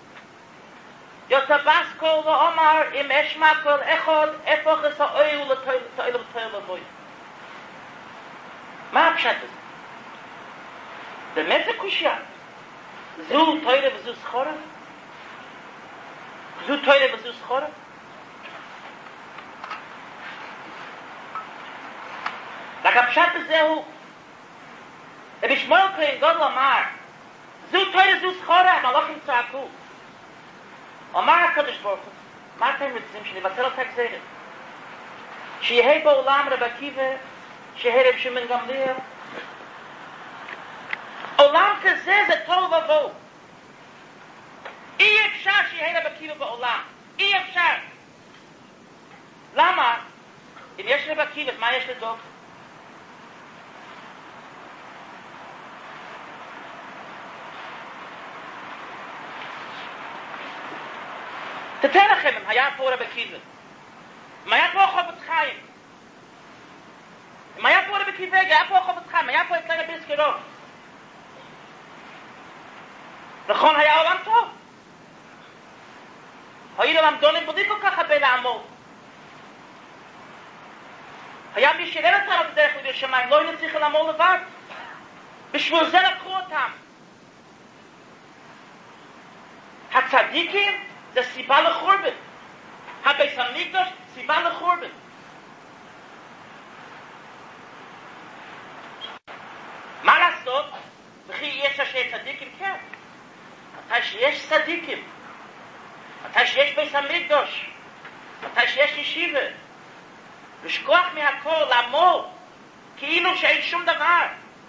S1: יתבס כל ואומר אם אשמע כל אחד הפוך את האוהל לתוהל ותוהל לבוי. מה הפשט הזה? באמת זה קושיה. זו תורה וזו זכורה? זו תורה וזו זכורה? רק הפשט הזה הוא רבי שמואל כהן גודל אמר זו תורה זו זכורה, המלאכים צעקו. אמר הקדוש ברוך הוא, מה אתם רוצים? שנבטל את הגזירה? שיהיה בעולם רבי עקיבא, שיהיה רבי שמעון גמליאל. עולם כזה זה תוהו ובוהו. אי אפשר שיהיה רבי עקיבא בעולם. אי אפשר. למה? אם יש רבי עקיבא, מה יש לדאוג? תתן לכם, אם היה פה רבי עקיבא, אם היה פה חפץ חיים, אם היה פה רבי עקיבא, היה פה חפץ חיים, היה פה אצלנו ביסקרוב. נכון, היה עולם טוב. היו למדונים בלי כל כך הרבה לעמוד. היה מי שיראה אותנו בדרך כלל בשמיים, לא היינו צריכים לעמוד לבד. בשביל זה לקחו אותם. הצדיקים זה סיבה לחורבן. הבית המקדש סיבה לחורבן. מה לעשות? וכי יש אנשי צדיקים? כן. מתי שיש צדיקים, מתי שיש בית המקדש, מתי שיש ישיבה, לשכוח מהכל, לעמוד כאילו שאין שום דבר,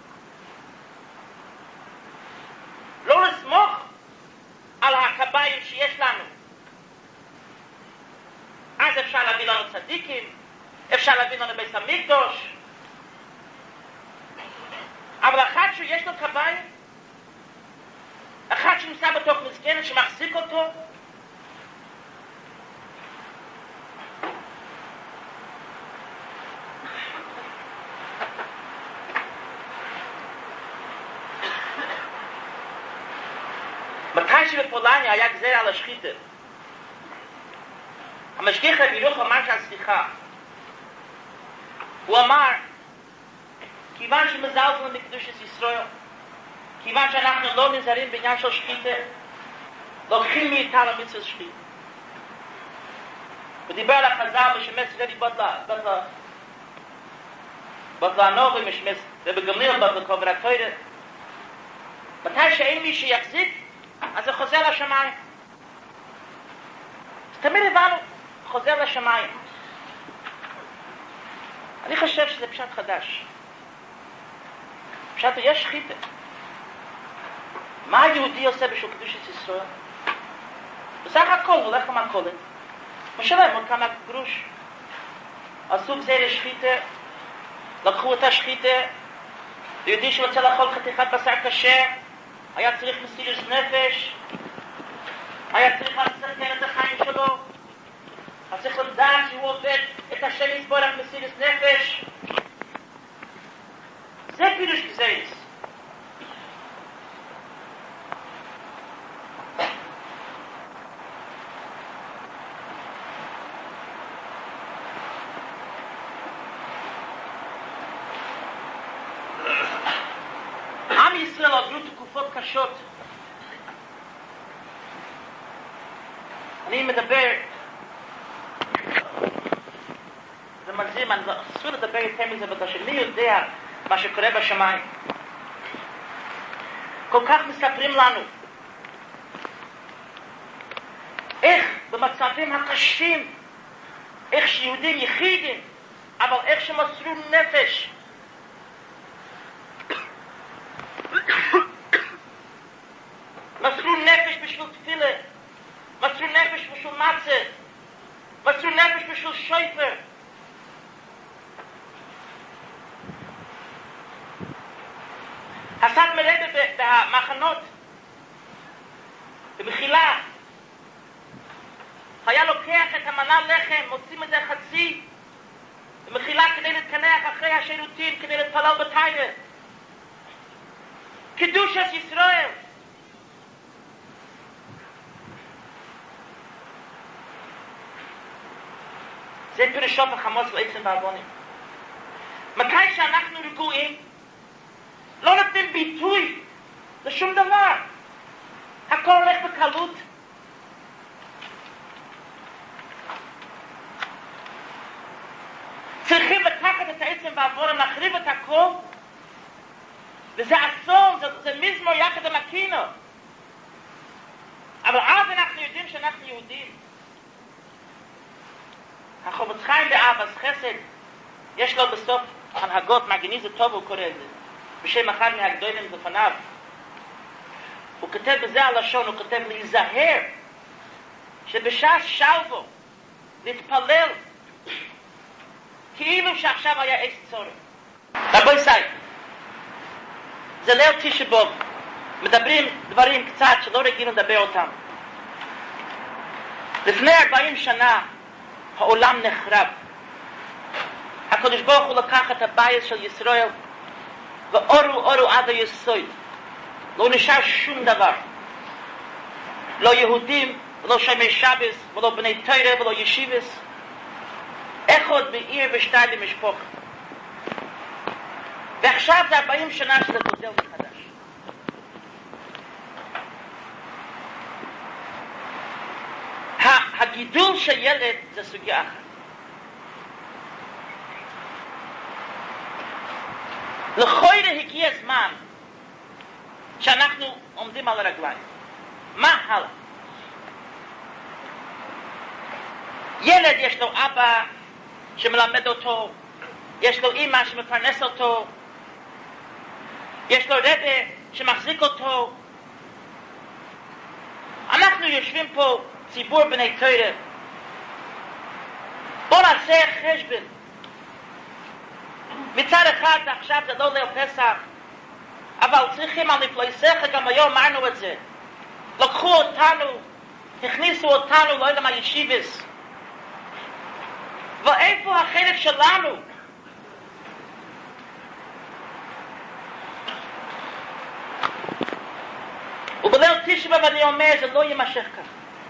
S1: לא לסמוך על הקביים שיש לנו. אז אפשר להביא לנו צדיקים, אפשר להביא לנו בית המקדש, אבל אחד שיש לו קביים, אחד שנמצא בתוך מסגרת שמחזיק אותו, מתי שבפולניה היה גזר על השחיתה, המשגיח רבי ירוחם אמר כאן סליחה. הוא אמר, כיוון שמזלזלים בקדושת ישראל, כיוון שאנחנו לא נזהרים בעניין של שחיתה, לוקחים מאיתנו מצוות שחיתה. הוא דיבר על החז"ל משמש רבי בטלה הנובי משמש רבי גמליאל בטלה קובר התורה. מתי שאין מי שיחזיק, אז זה חוזר לשמיים. אז תמיד הבנו, חוזר לשמיים. אני חושב שזה פשט חדש. פשט, יש שחיתה. מה היהודי עושה בשביל קדושת ישראל? בסך הכל הוא הולך למכולת, משלם עוד כמה גרוש. עשו גזירת שחיתה, לקחו את השחיתה, ליהודי שרוצה לאכול חתיכת בשר כשר, היה צריך מסירות נפש, היה צריך לסכן את החיים שלו, היה צריך לדעת שהוא עובד את השם יסבורך מסירות נפש. זה פירוש גזירת. עם ישראל עברו תקופות קשות. אני מדבר, זה מגזים, אני אסור לדבר יותר מזה, בגלל שמי יודע מה שקורה בשמיים. כל כך מספרים לנו איך במצבים הקשים, איך שיהודים יחידים, אבל איך שמסרו נפש, מסרו נפש בשביל תפילה, מסרו נפש בשביל מצה, מסרו נפש בשביל שויפר. הסת מרדה במחנות, במחילה, היה לוקח את המנה לחם, מוצאים את זה חצי, במחילה כדי להתקנח אחרי השירותים, כדי להתפלל בתיירה. קדושת ישראל. זה פירושו בחמוס לעצם בעוונים. מתי שאנחנו רגועים, לא נותנים ביטוי לשום דבר. הכל הולך בקלות. צריכים לקחת את העצם והעבורם, להחריב את הכל, וזה אסון, זה מזמור יחד עם הקינו. אבל אז אנחנו יודעים שאנחנו יהודים. החפץ חיים באהבת חסד, יש לו בסוף הנהגות, מגניב זה טוב, הוא קורא את זה. בשם אחד מהגדולים לפניו. הוא כותב בזה הלשון, הוא כותב להיזהר, שבשעה שלבו, להתפלל, כאילו שעכשיו היה אש צורך. רבוי סי, זה ליל תשעה באב, מדברים דברים קצת שלא רגילים לדבר אותם. לפני 40 שנה העולם נחרב. הקדוש ברוך הוא לקח את הבית של ישראל ואורו עד היסוד. לא נשאר שום דבר. לא יהודים, ולא שמי שבס, ולא בני תורה, ולא ישיבס. אחד בעיר ושתיים במשפחה. ועכשיו זה 40 שנה שזה גודל מחדש. הגידול של ילד זה סוגיה אחת. לכוירה הגיע זמן שאנחנו עומדים על הרגליים. מה הלאה? ילד יש לו אבא שמלמד אותו, יש לו אמא שמפרנס אותו, יש לו רבי שמחזיק אותו. אנחנו יושבים פה ציבור בני תורה. בוא נעשה חשבון. מצד אחד עכשיו זה לא ליל פסח, אבל צריכים על נפלויסך, גם היום אמרנו את זה. לקחו אותנו, הכניסו אותנו לעולם הישיבס. ואיפה החלק שלנו? ובליל תשעה באב אני אומר, זה לא יימשך כך.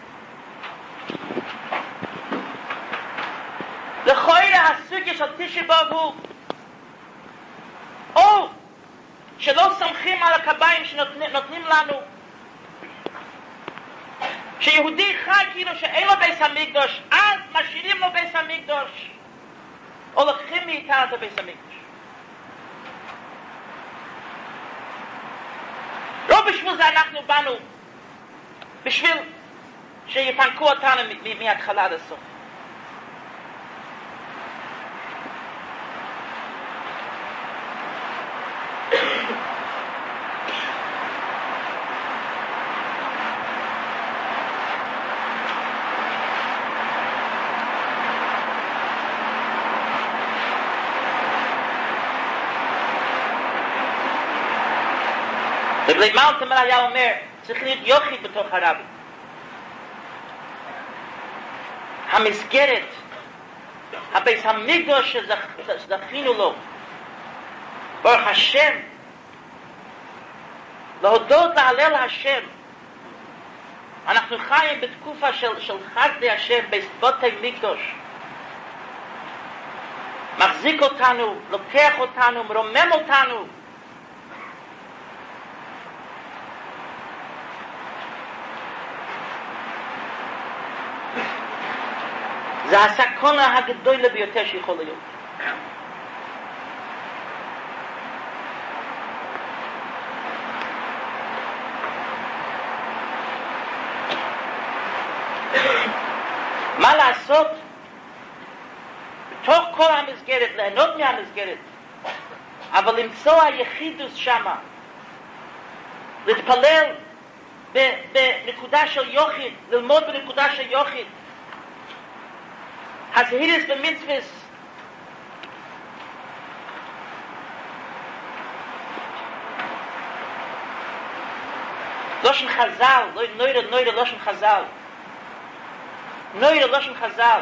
S1: לכוירה הסוגיה של תשעה באב הוא או שלא סומכים על הקביים שנותנים לנו, שיהודי חי כאילו שאין לו בית המקדוש, אז משאירים לו בית המקדוש, או לוקחים מאיתנו את בית המקדוש. לא בשביל זה אנחנו באנו, בשביל שיפנקו אותנו מההתחלה עד הסוף. ובלי מאלתמר היה אומר, צריך להיות יוחיד בתוך הרבי. המסגרת, הבית המקדוש שזכינו לו, ברוך השם, להודות להלל השם. אנחנו חיים בתקופה של חסדי השם, בתי מקדוש. מחזיק אותנו, לוקח אותנו, מרומם אותנו. זה הסכנה הגדולה ביותר שיכול להיות. מה לעשות? בתוך כל המסגרת, ליהנות מהמסגרת, אבל למצוא היחידוס שמה, להתפלל בנקודה של יוחיד, ללמוד בנקודה של יוחיד, הזהירות במצוות, לושן חז"ל, נוירה לושן חז"ל, נוירה לושן חז"ל.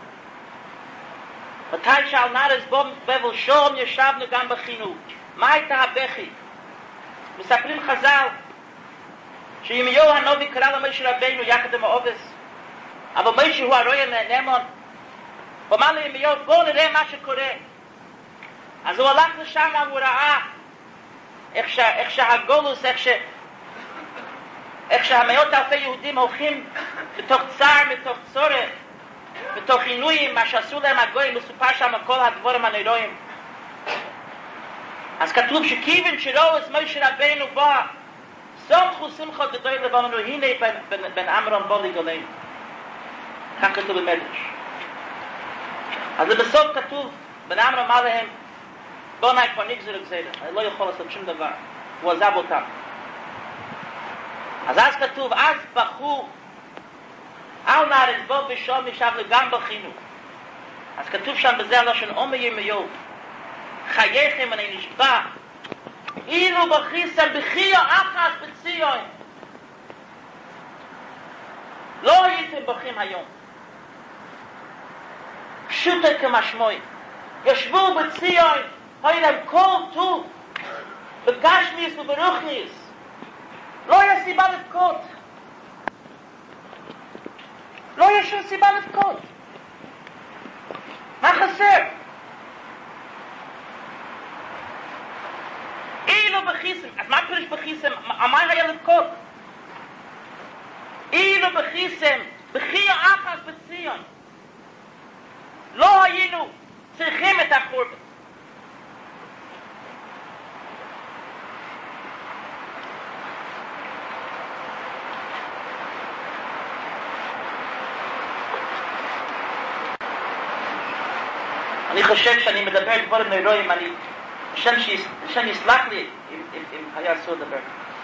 S1: מתי שעל נרס בבל שום ישבנו גם בכינו. מה הייתה הבכי? מספרים חז"ל שירמיהו הנביא קרא למשה רבינו יחד עם העובס, אבל משה הוא הרועה נאמון, ואמר לירמיהו בוא נראה מה שקורה. אז הוא הלך לשם והוא ראה איך שהגולוס, איך שהמאות אלפי יהודים הולכים בתוך צער, בתוך צורך, בתוך עינויים, מה שעשו להם הגויים, מסופר שם כל הדבורים הנאורים. אז כתוב שכיוון שראו את משה רבינו בא, שמחו שמחות גדול לבנו, הנה בן עמרם בא לגאלנו. כך כתוב במדרש. אז בסוף כתוב, בן עמרם אמר להם, בוא נאי כבר נגזר לגזירה, אני לא יכול לעשות שום דבר. הוא עזב אותם. אז כתוב, אז בכו, על נארץ בו בשום ישבנו גם בכינו. אז כתוב שם בזה הלשון אומר ירמיהו, חייכם אני נשבע, אילו בכיסם בחיו אחת בציון. לא הייתם בכים היום. פשוטו כמשמעו. ישבו בציון, היו להם כל טוב, בגשמיס וברוחניס. לא היה סיבה לבכות. לא היה שום סיבה לבכות. מה חסר? אילו בחיסם, אז מה פירוש בחיסם? מה היה לבכות? אילו בחיסם, בחיר אחת בציון, לא היינו צריכים את החורבן. אני חושב שאני מדבר דברים נוירואים, השם יסלח לי אם היה אסור לדבר.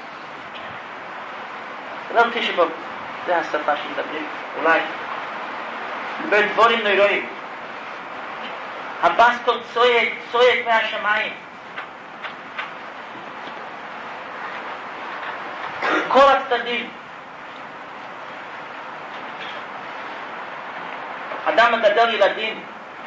S1: זה לא תשבו, זה השפה שמדברים, אולי. מדבר דברים נוירואים. הבסקול צועק מהשמיים. כל הצדדים. אדם מגדל ילדים.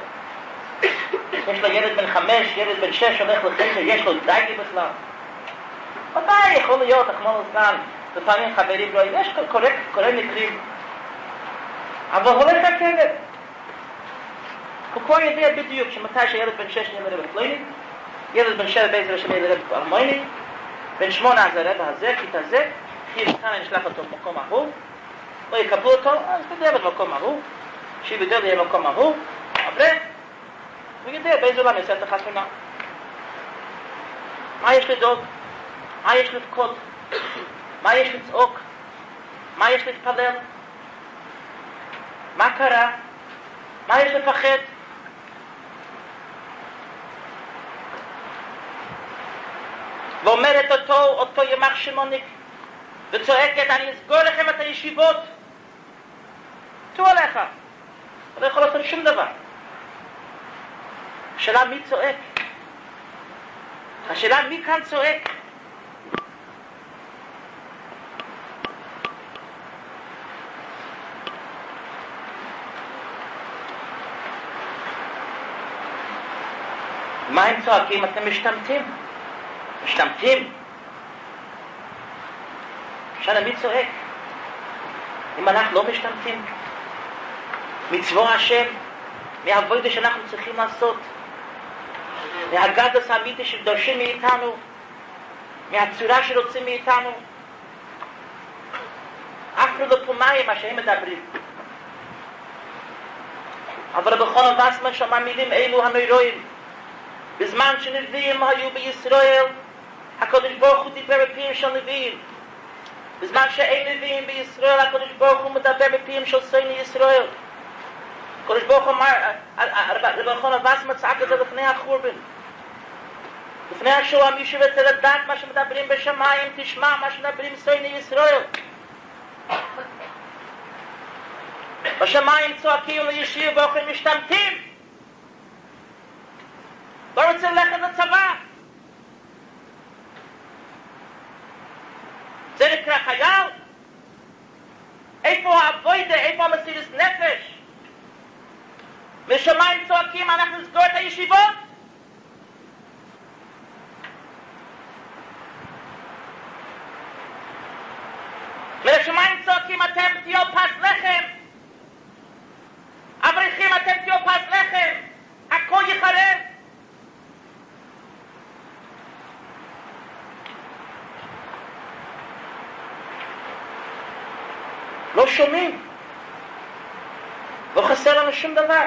S1: יש לו ילד בן 5, ילד בן 6, הולך לחדר, יש לו דייגי בכלל. ודאי, יכול להיות, כמו זמן, לפעמים חברים לא, יש קורא מקרים. אבל הולך לכלב. הוא כבר יודע בדיוק שמתי שילד בן 6 נהיה לרב פלויני, ילד בן 7 בעזר השם יהיה לרב אלמויני, בן 8 זה הרב הזה, כיתה זה, חיר כאן נשלח אותו במקום ההוא, לא יקבלו אותו, אז תדע במקום ההוא, שיבדל יהיה במקום ההוא, אבל הוא יודע באיזה עולם יעשה את החתונה. מה יש לדאוג? מה יש לבכות? מה יש לצעוק? מה יש להתפלל? מה קרה? מה יש לפחד? ואומרת אותו ימח שמוניק וצועקת, אני אסגור לכם את הישיבות. תראו עליך. אתה לא יכול לעשות שום דבר. השאלה מי צועק? השאלה מי כאן צועק? מה הם צועקים? אתם משתמטים. משתמטים? שאלה מי צועק? אם אנחנו לא משתמטים? מצוות השם, מהעבודה שאנחנו צריכים לעשות, מהגדוס האמיתי שדורשים מאיתנו, מהצורה שרוצים מאיתנו, אפילו לא פומיים מה שהם מדברים. אבל בכל ובסמן שמע מילים אלו הנוירואים, בזמן שנביאים היו בישראל, הקדוש ברוך הוא דיבר בפיהם של נביאים. בזמן שאין נביאים בישראל, הקדוש ברוך הוא מדבר בפיהם של שונאי ישראל. הקדוש ברוך הוא אמר, רבי חונה ובסמן צעק את זה לפני החורבן. לפני השואה, מי שרוצה לדעת מה שמדברים בשמיים, תשמע מה שמדברים שונאי ישראל. בשמיים צועקים לישיר ואוכלים משתמטים. לא רוצה ללכת לצבא. זה נקרא חייל? איפה העבודה? איפה המסירות נפש? בשמיים צועקים אנחנו נסגור את הישיבות? ולשמיים צועקים אתם תהיו פס לחם. אברכים אתם תהיו פס לחם. הכל יחרב. לא שומעים. לא חסר לנו שום דבר.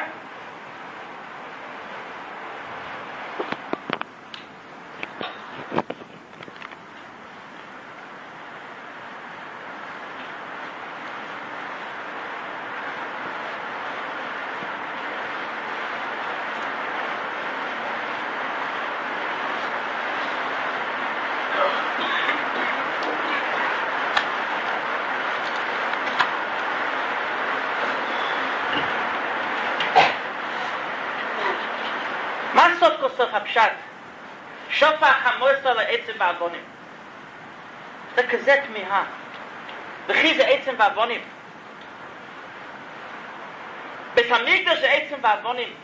S1: סוף הפשט, שופע חמוסה לעצם ועוונים. זה כזה תמיהה. וכי זה עצם ועוונים. בית המקדש זה עצם ועוונים.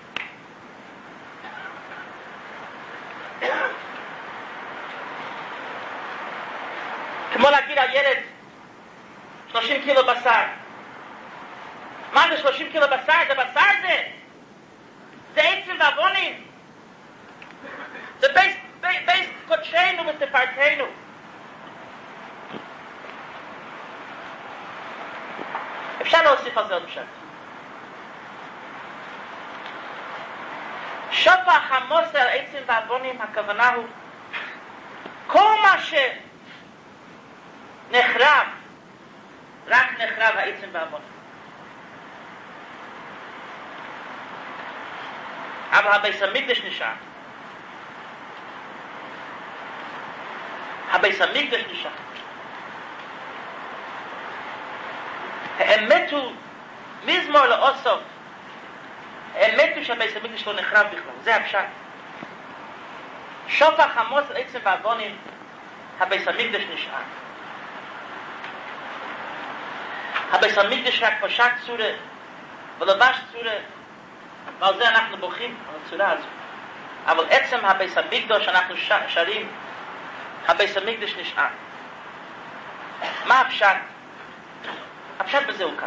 S1: כמו להגיד על ילד 30 קילו בשר. מה זה 30 קילו בשר? זה בשר זה? זה עצם ועוונים. זה תקודשנו ותפארתנו. אפשר להוסיף על זה עוד פשט. שופך המוסר עצים והבונים, הכוונה הוא כל מה שנחרב, רק נחרב העצים והבונים. אבל הבית המקדש נשאר. הבית המקדש נשאר. האמת הוא מזמור לאוסוף. האמת הוא שהבית המקדש לא נחרב בכלל. זה הפשט. שופך המוסר עצים והבונים, הבית המקדש נשאר. הבית המקדש רק פשט צורה ולבש צורה, ועל זה אנחנו בוכים, על הצורה הזו. אבל עצם הבית המקדש אנחנו שרים, הבית המקדש נשאר. מה הפשט? הפשט בזה הוא כך.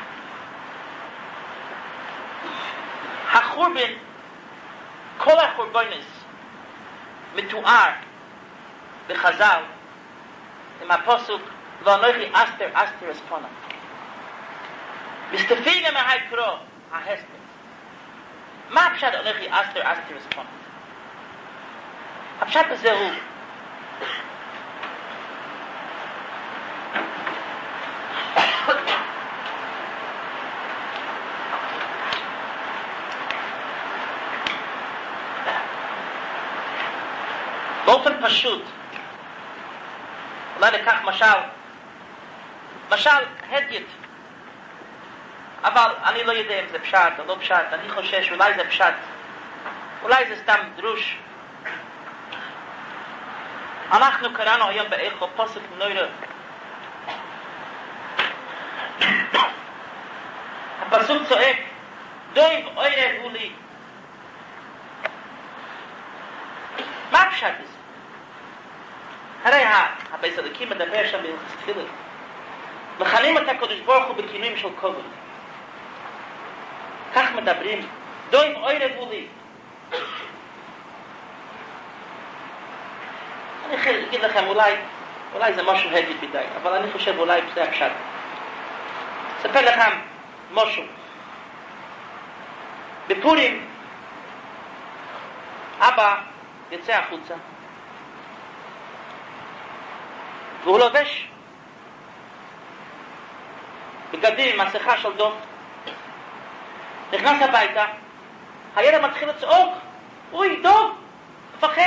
S1: החורבן, כל החורבנס מתואר בחז"ל עם הפסוק ואנוכי אסתר אסתר אספונה. מסתפיגה מהקרוא ההסתר. מה הפשט אנוכי אסתר אסתר אספונה? הפשט בזה הוא באופן פשוט, אולי ניקח משל הדיוט, אבל אני לא יודע אם זה פשט או לא פשט, אני חושש אולי זה פשט, אולי זה סתם דרוש. אנחנו קראנו היום באיכו פסוק נוירה. הפסוק צועק, דויב אוירה הוא לי. מה הפשט בזה? הרי הבית אלוקים מדבר שם בהלכות תפילה. מכנים את הקדוש ברוך הוא בכינויים של כבוד. כך מדברים, דויב אוירה הוא לי. אני אגיד לכם, אולי זה משהו הדיוט מדי, אבל אני חושב אולי זה הפשט. אספר לכם משהו. בפורים, אבא יוצא החוצה, והוא לובש בגדים, מסכה של דוב. נכנס הביתה, הילד מתחיל לצעוק, אוי, דוב, מפחד.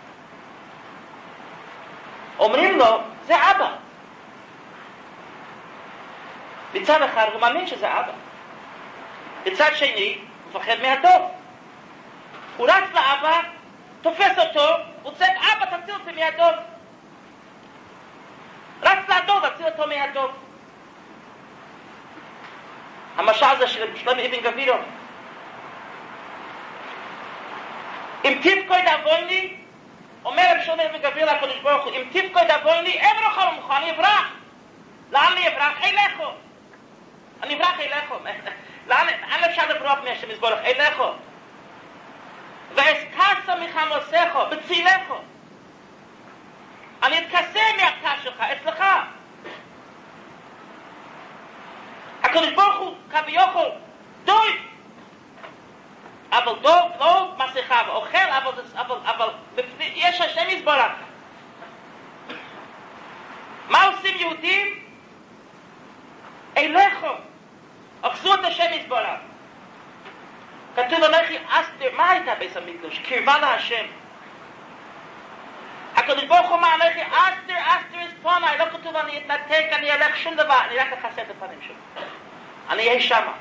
S1: אומרים לו, זה אבא. בצד אחד הוא מאמין שזה אבא. בצד שני, הוא מפחד מהדוב. הוא רץ לאבא, תופס אותו, הוא צועק, אבא, תציל אותי מהדוב. רץ לדוב, תציל אותו מהדוב. המשל זה של שלמה אבן גבירו. אם תפקוד אבוני, אומר שלמה אבן גבירו לקדוש ברוך הוא, אם תפקוד אבוני, אמרו חלומך, אני אברח. לאן אני אברח? אליכו. אני אברח אליכו. לאן אפשר לברוח מהשם יזברך? אליכו. ואסכסה מחמוסךו, בצילךו. אני אתכסה מהכס שלך, אצלך. הקדוש ברוך הוא כביכול דוב, אבל דוב לא מסכה ואוכל, אבל יש השם יזברך. מה עושים יהודים? אליכו, אחזו את השם יזברך. כתוב אנוכי אסתר, מה הייתה בית המקדש? קרבה להשם. הקדוש ברוך הוא אומר אנוכי אסתר אסתר אספונה, לא כתוב אני אתנתק, אני אלך שום דבר, אני רק אכסה את הפנים שלו. אני אהיה שמה.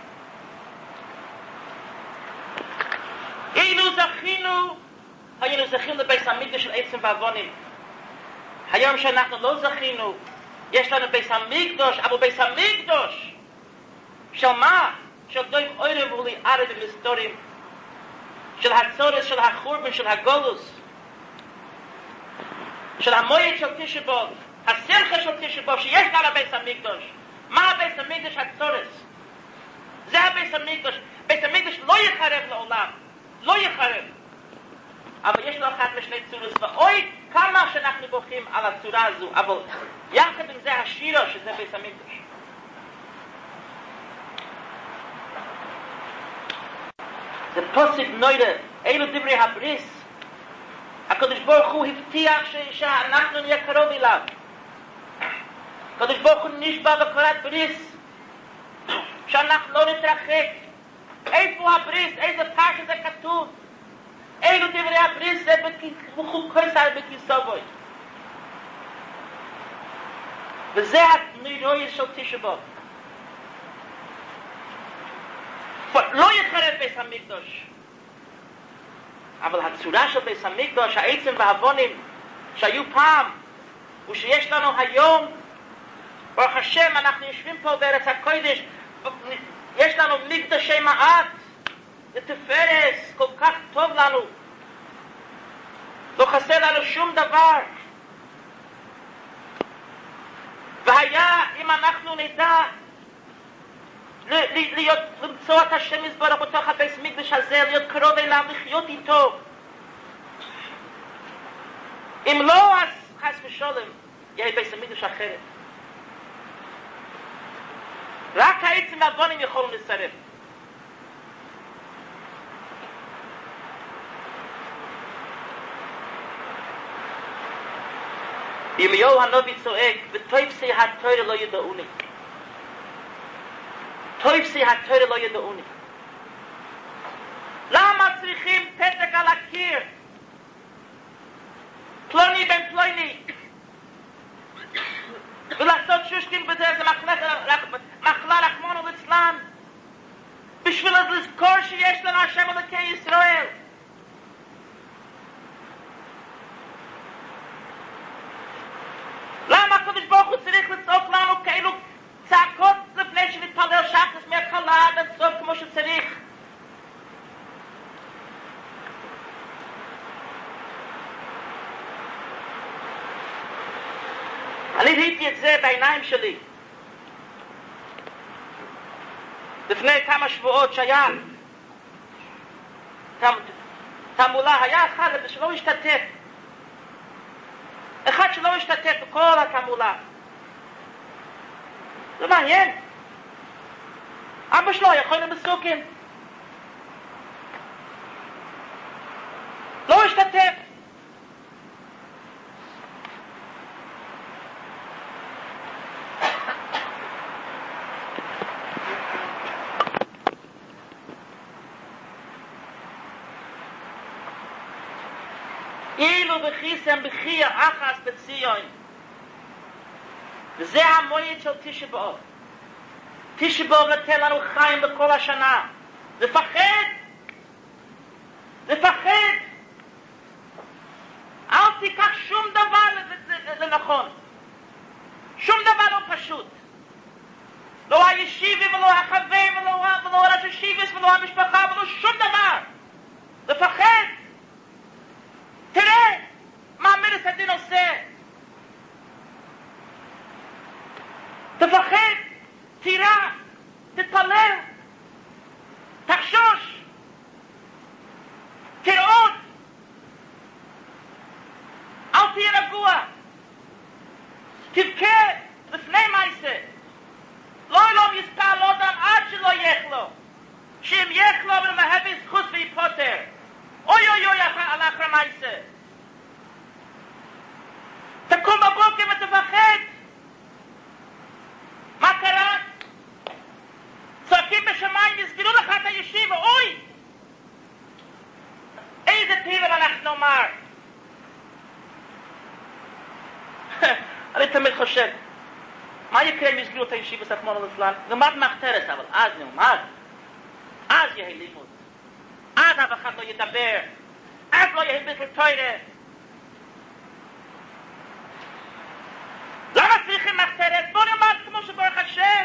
S1: היינו זכינו לבית המקדש של עצים ואבונים. היום שאנחנו לא זכינו, יש לנו בית המקדש, אבל בית המקדש של מה? של דויב אוירה ולי ערב ומסתורים, של הצורס, של החורבן, של הגולוס, של המועד של תשעה באב, השמחה של תשעה באב שיש לנו בית המקדש. מה הבית המקדש? הצורס. זה הבית המקדש. בית המקדש לא יחרב לעולם, לא יחרב. אבל יש לו אחת משני צורס, ואוי כמה שאנחנו בוכים על הצורה הזו, אבל יחד עם זה השירה שזה בית המקדש. זה פוסק נוירה, אלו דברי הבריס. הקדוש ברוך הוא הבטיח שאנחנו נהיה קרוב אליו. הקדוש ברוך הוא נשבע בקורת בריס, שאנחנו לא נתרחק. איפה הבריס? איזה פרשה זה כתוב? אלו דברי הבריס זה בחוקוסר בכיסובוי. וזה הנראה של תשעה באב. לא יחרב בית המקדש. אבל הצורה של בית המקדש, העצם והאבונים שהיו פעם ושיש לנו היום, ברוך השם אנחנו יושבים פה בארץ הקודש, יש לנו מקדשי מעט, לתפארת, כל כך טוב לנו, לא חסר לנו שום דבר. והיה אם אנחנו נדע למצוא את השם יזברך בתוך הבית מקדש הזה, להיות קרוב אליו, לחיות איתו. אם לא, אז חס ושלום יהיה בית המקדש אחרת. רק העצם והאבונים יכולים לסרב. ירמיהו הנביא צועק, ותויפסי התורה לא ידעוני. תויפסי התורה לא ידעוני. למה צריכים פתק על הקיר? פלוני בן פלוני. ולעשות שושקים בזה, זה מחלה רחמנו ליצלן. בשביל לזכור שיש לנו השם אלוקי ישראל. למה הקדוש ברוך הוא צריך לצעוק לנו כאלו צעקות לפני שנתפלל שחס מהתחלה עד הסוף כמו שצריך? אני ראיתי את זה בעיניים שלי לפני כמה שבועות שהיה תעמולה, היה אחד שלא השתתף, אחד שלא השתתף בכל התעמולה. זה מעניין, אבא שלו יכול למסוקים, לא השתתף. אילו וכיסם בחייה אחס בציון. וזה המועד של תשעה באב. תשעה באב נותן לנו חיים בכל השנה. לפחד. לפחד. אל תיקח שום דבר לנכון. שום דבר לא פשוט. לא הישיבים ולא החברים ולא ראש הישיבס ולא המשפחה ולא שום דבר. לפחד. תראה מה מירס הדין עושה. תפחד, תירא, תתפלל, תחשוש, תרעוד, אל תהיה רגוע, תבכה לפני מעשה. לא יספר לא דם עד שלא יחלו, שאם יחלו ולמהווה זכות ויפוטר. אוי אוי אוי על אחר מעשה. תקום בבוקר ותפחד. מה קרה? צועקים בשמיים, יסגרו לך את הישיבה, אוי! איזה תהילים אנחנו נאמר. אני תמיד חושב, מה יקרה אם יסגרו את הישיבה סחמון ליצלן? נאמר מחתרת, אבל אז נאמר. אז יהיה לימוד. אז אף אחד לא ידבר, אז לא יהיה ביטל תורה. למה צריכים מחתרת? בוא נאמר כמו שברך השם.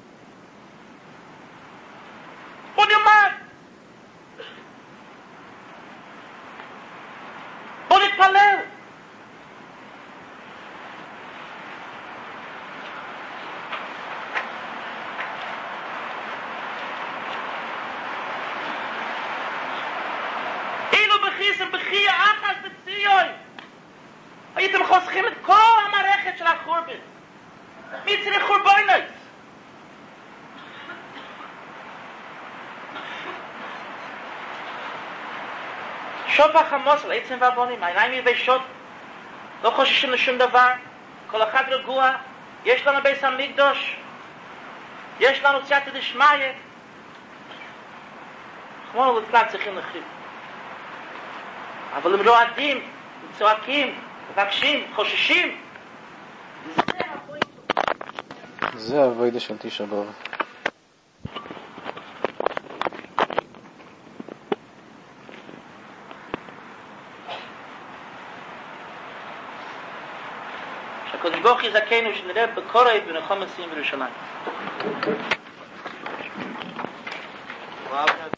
S1: בוא נאמר. בוא נתפלל. הייתם חוסכים את כל המערכת של החורבן. מי צריך חורבנות? שופך המוסל, עצם והבונים, העיניים יבשות, לא חוששים לשום דבר, כל אחד רגוע, יש לנו בית המקדוש, יש לנו סייעתא דשמיא, כמו לכלל צריכים לחיות. אבל הם רועדים, הם צועקים, מבקשים, חוששים.
S2: זה הווידה של תשעה באב.
S1: שהקדוש ברוך הוא יזכנו שנראה בקורב ונחום עשים בירושלים.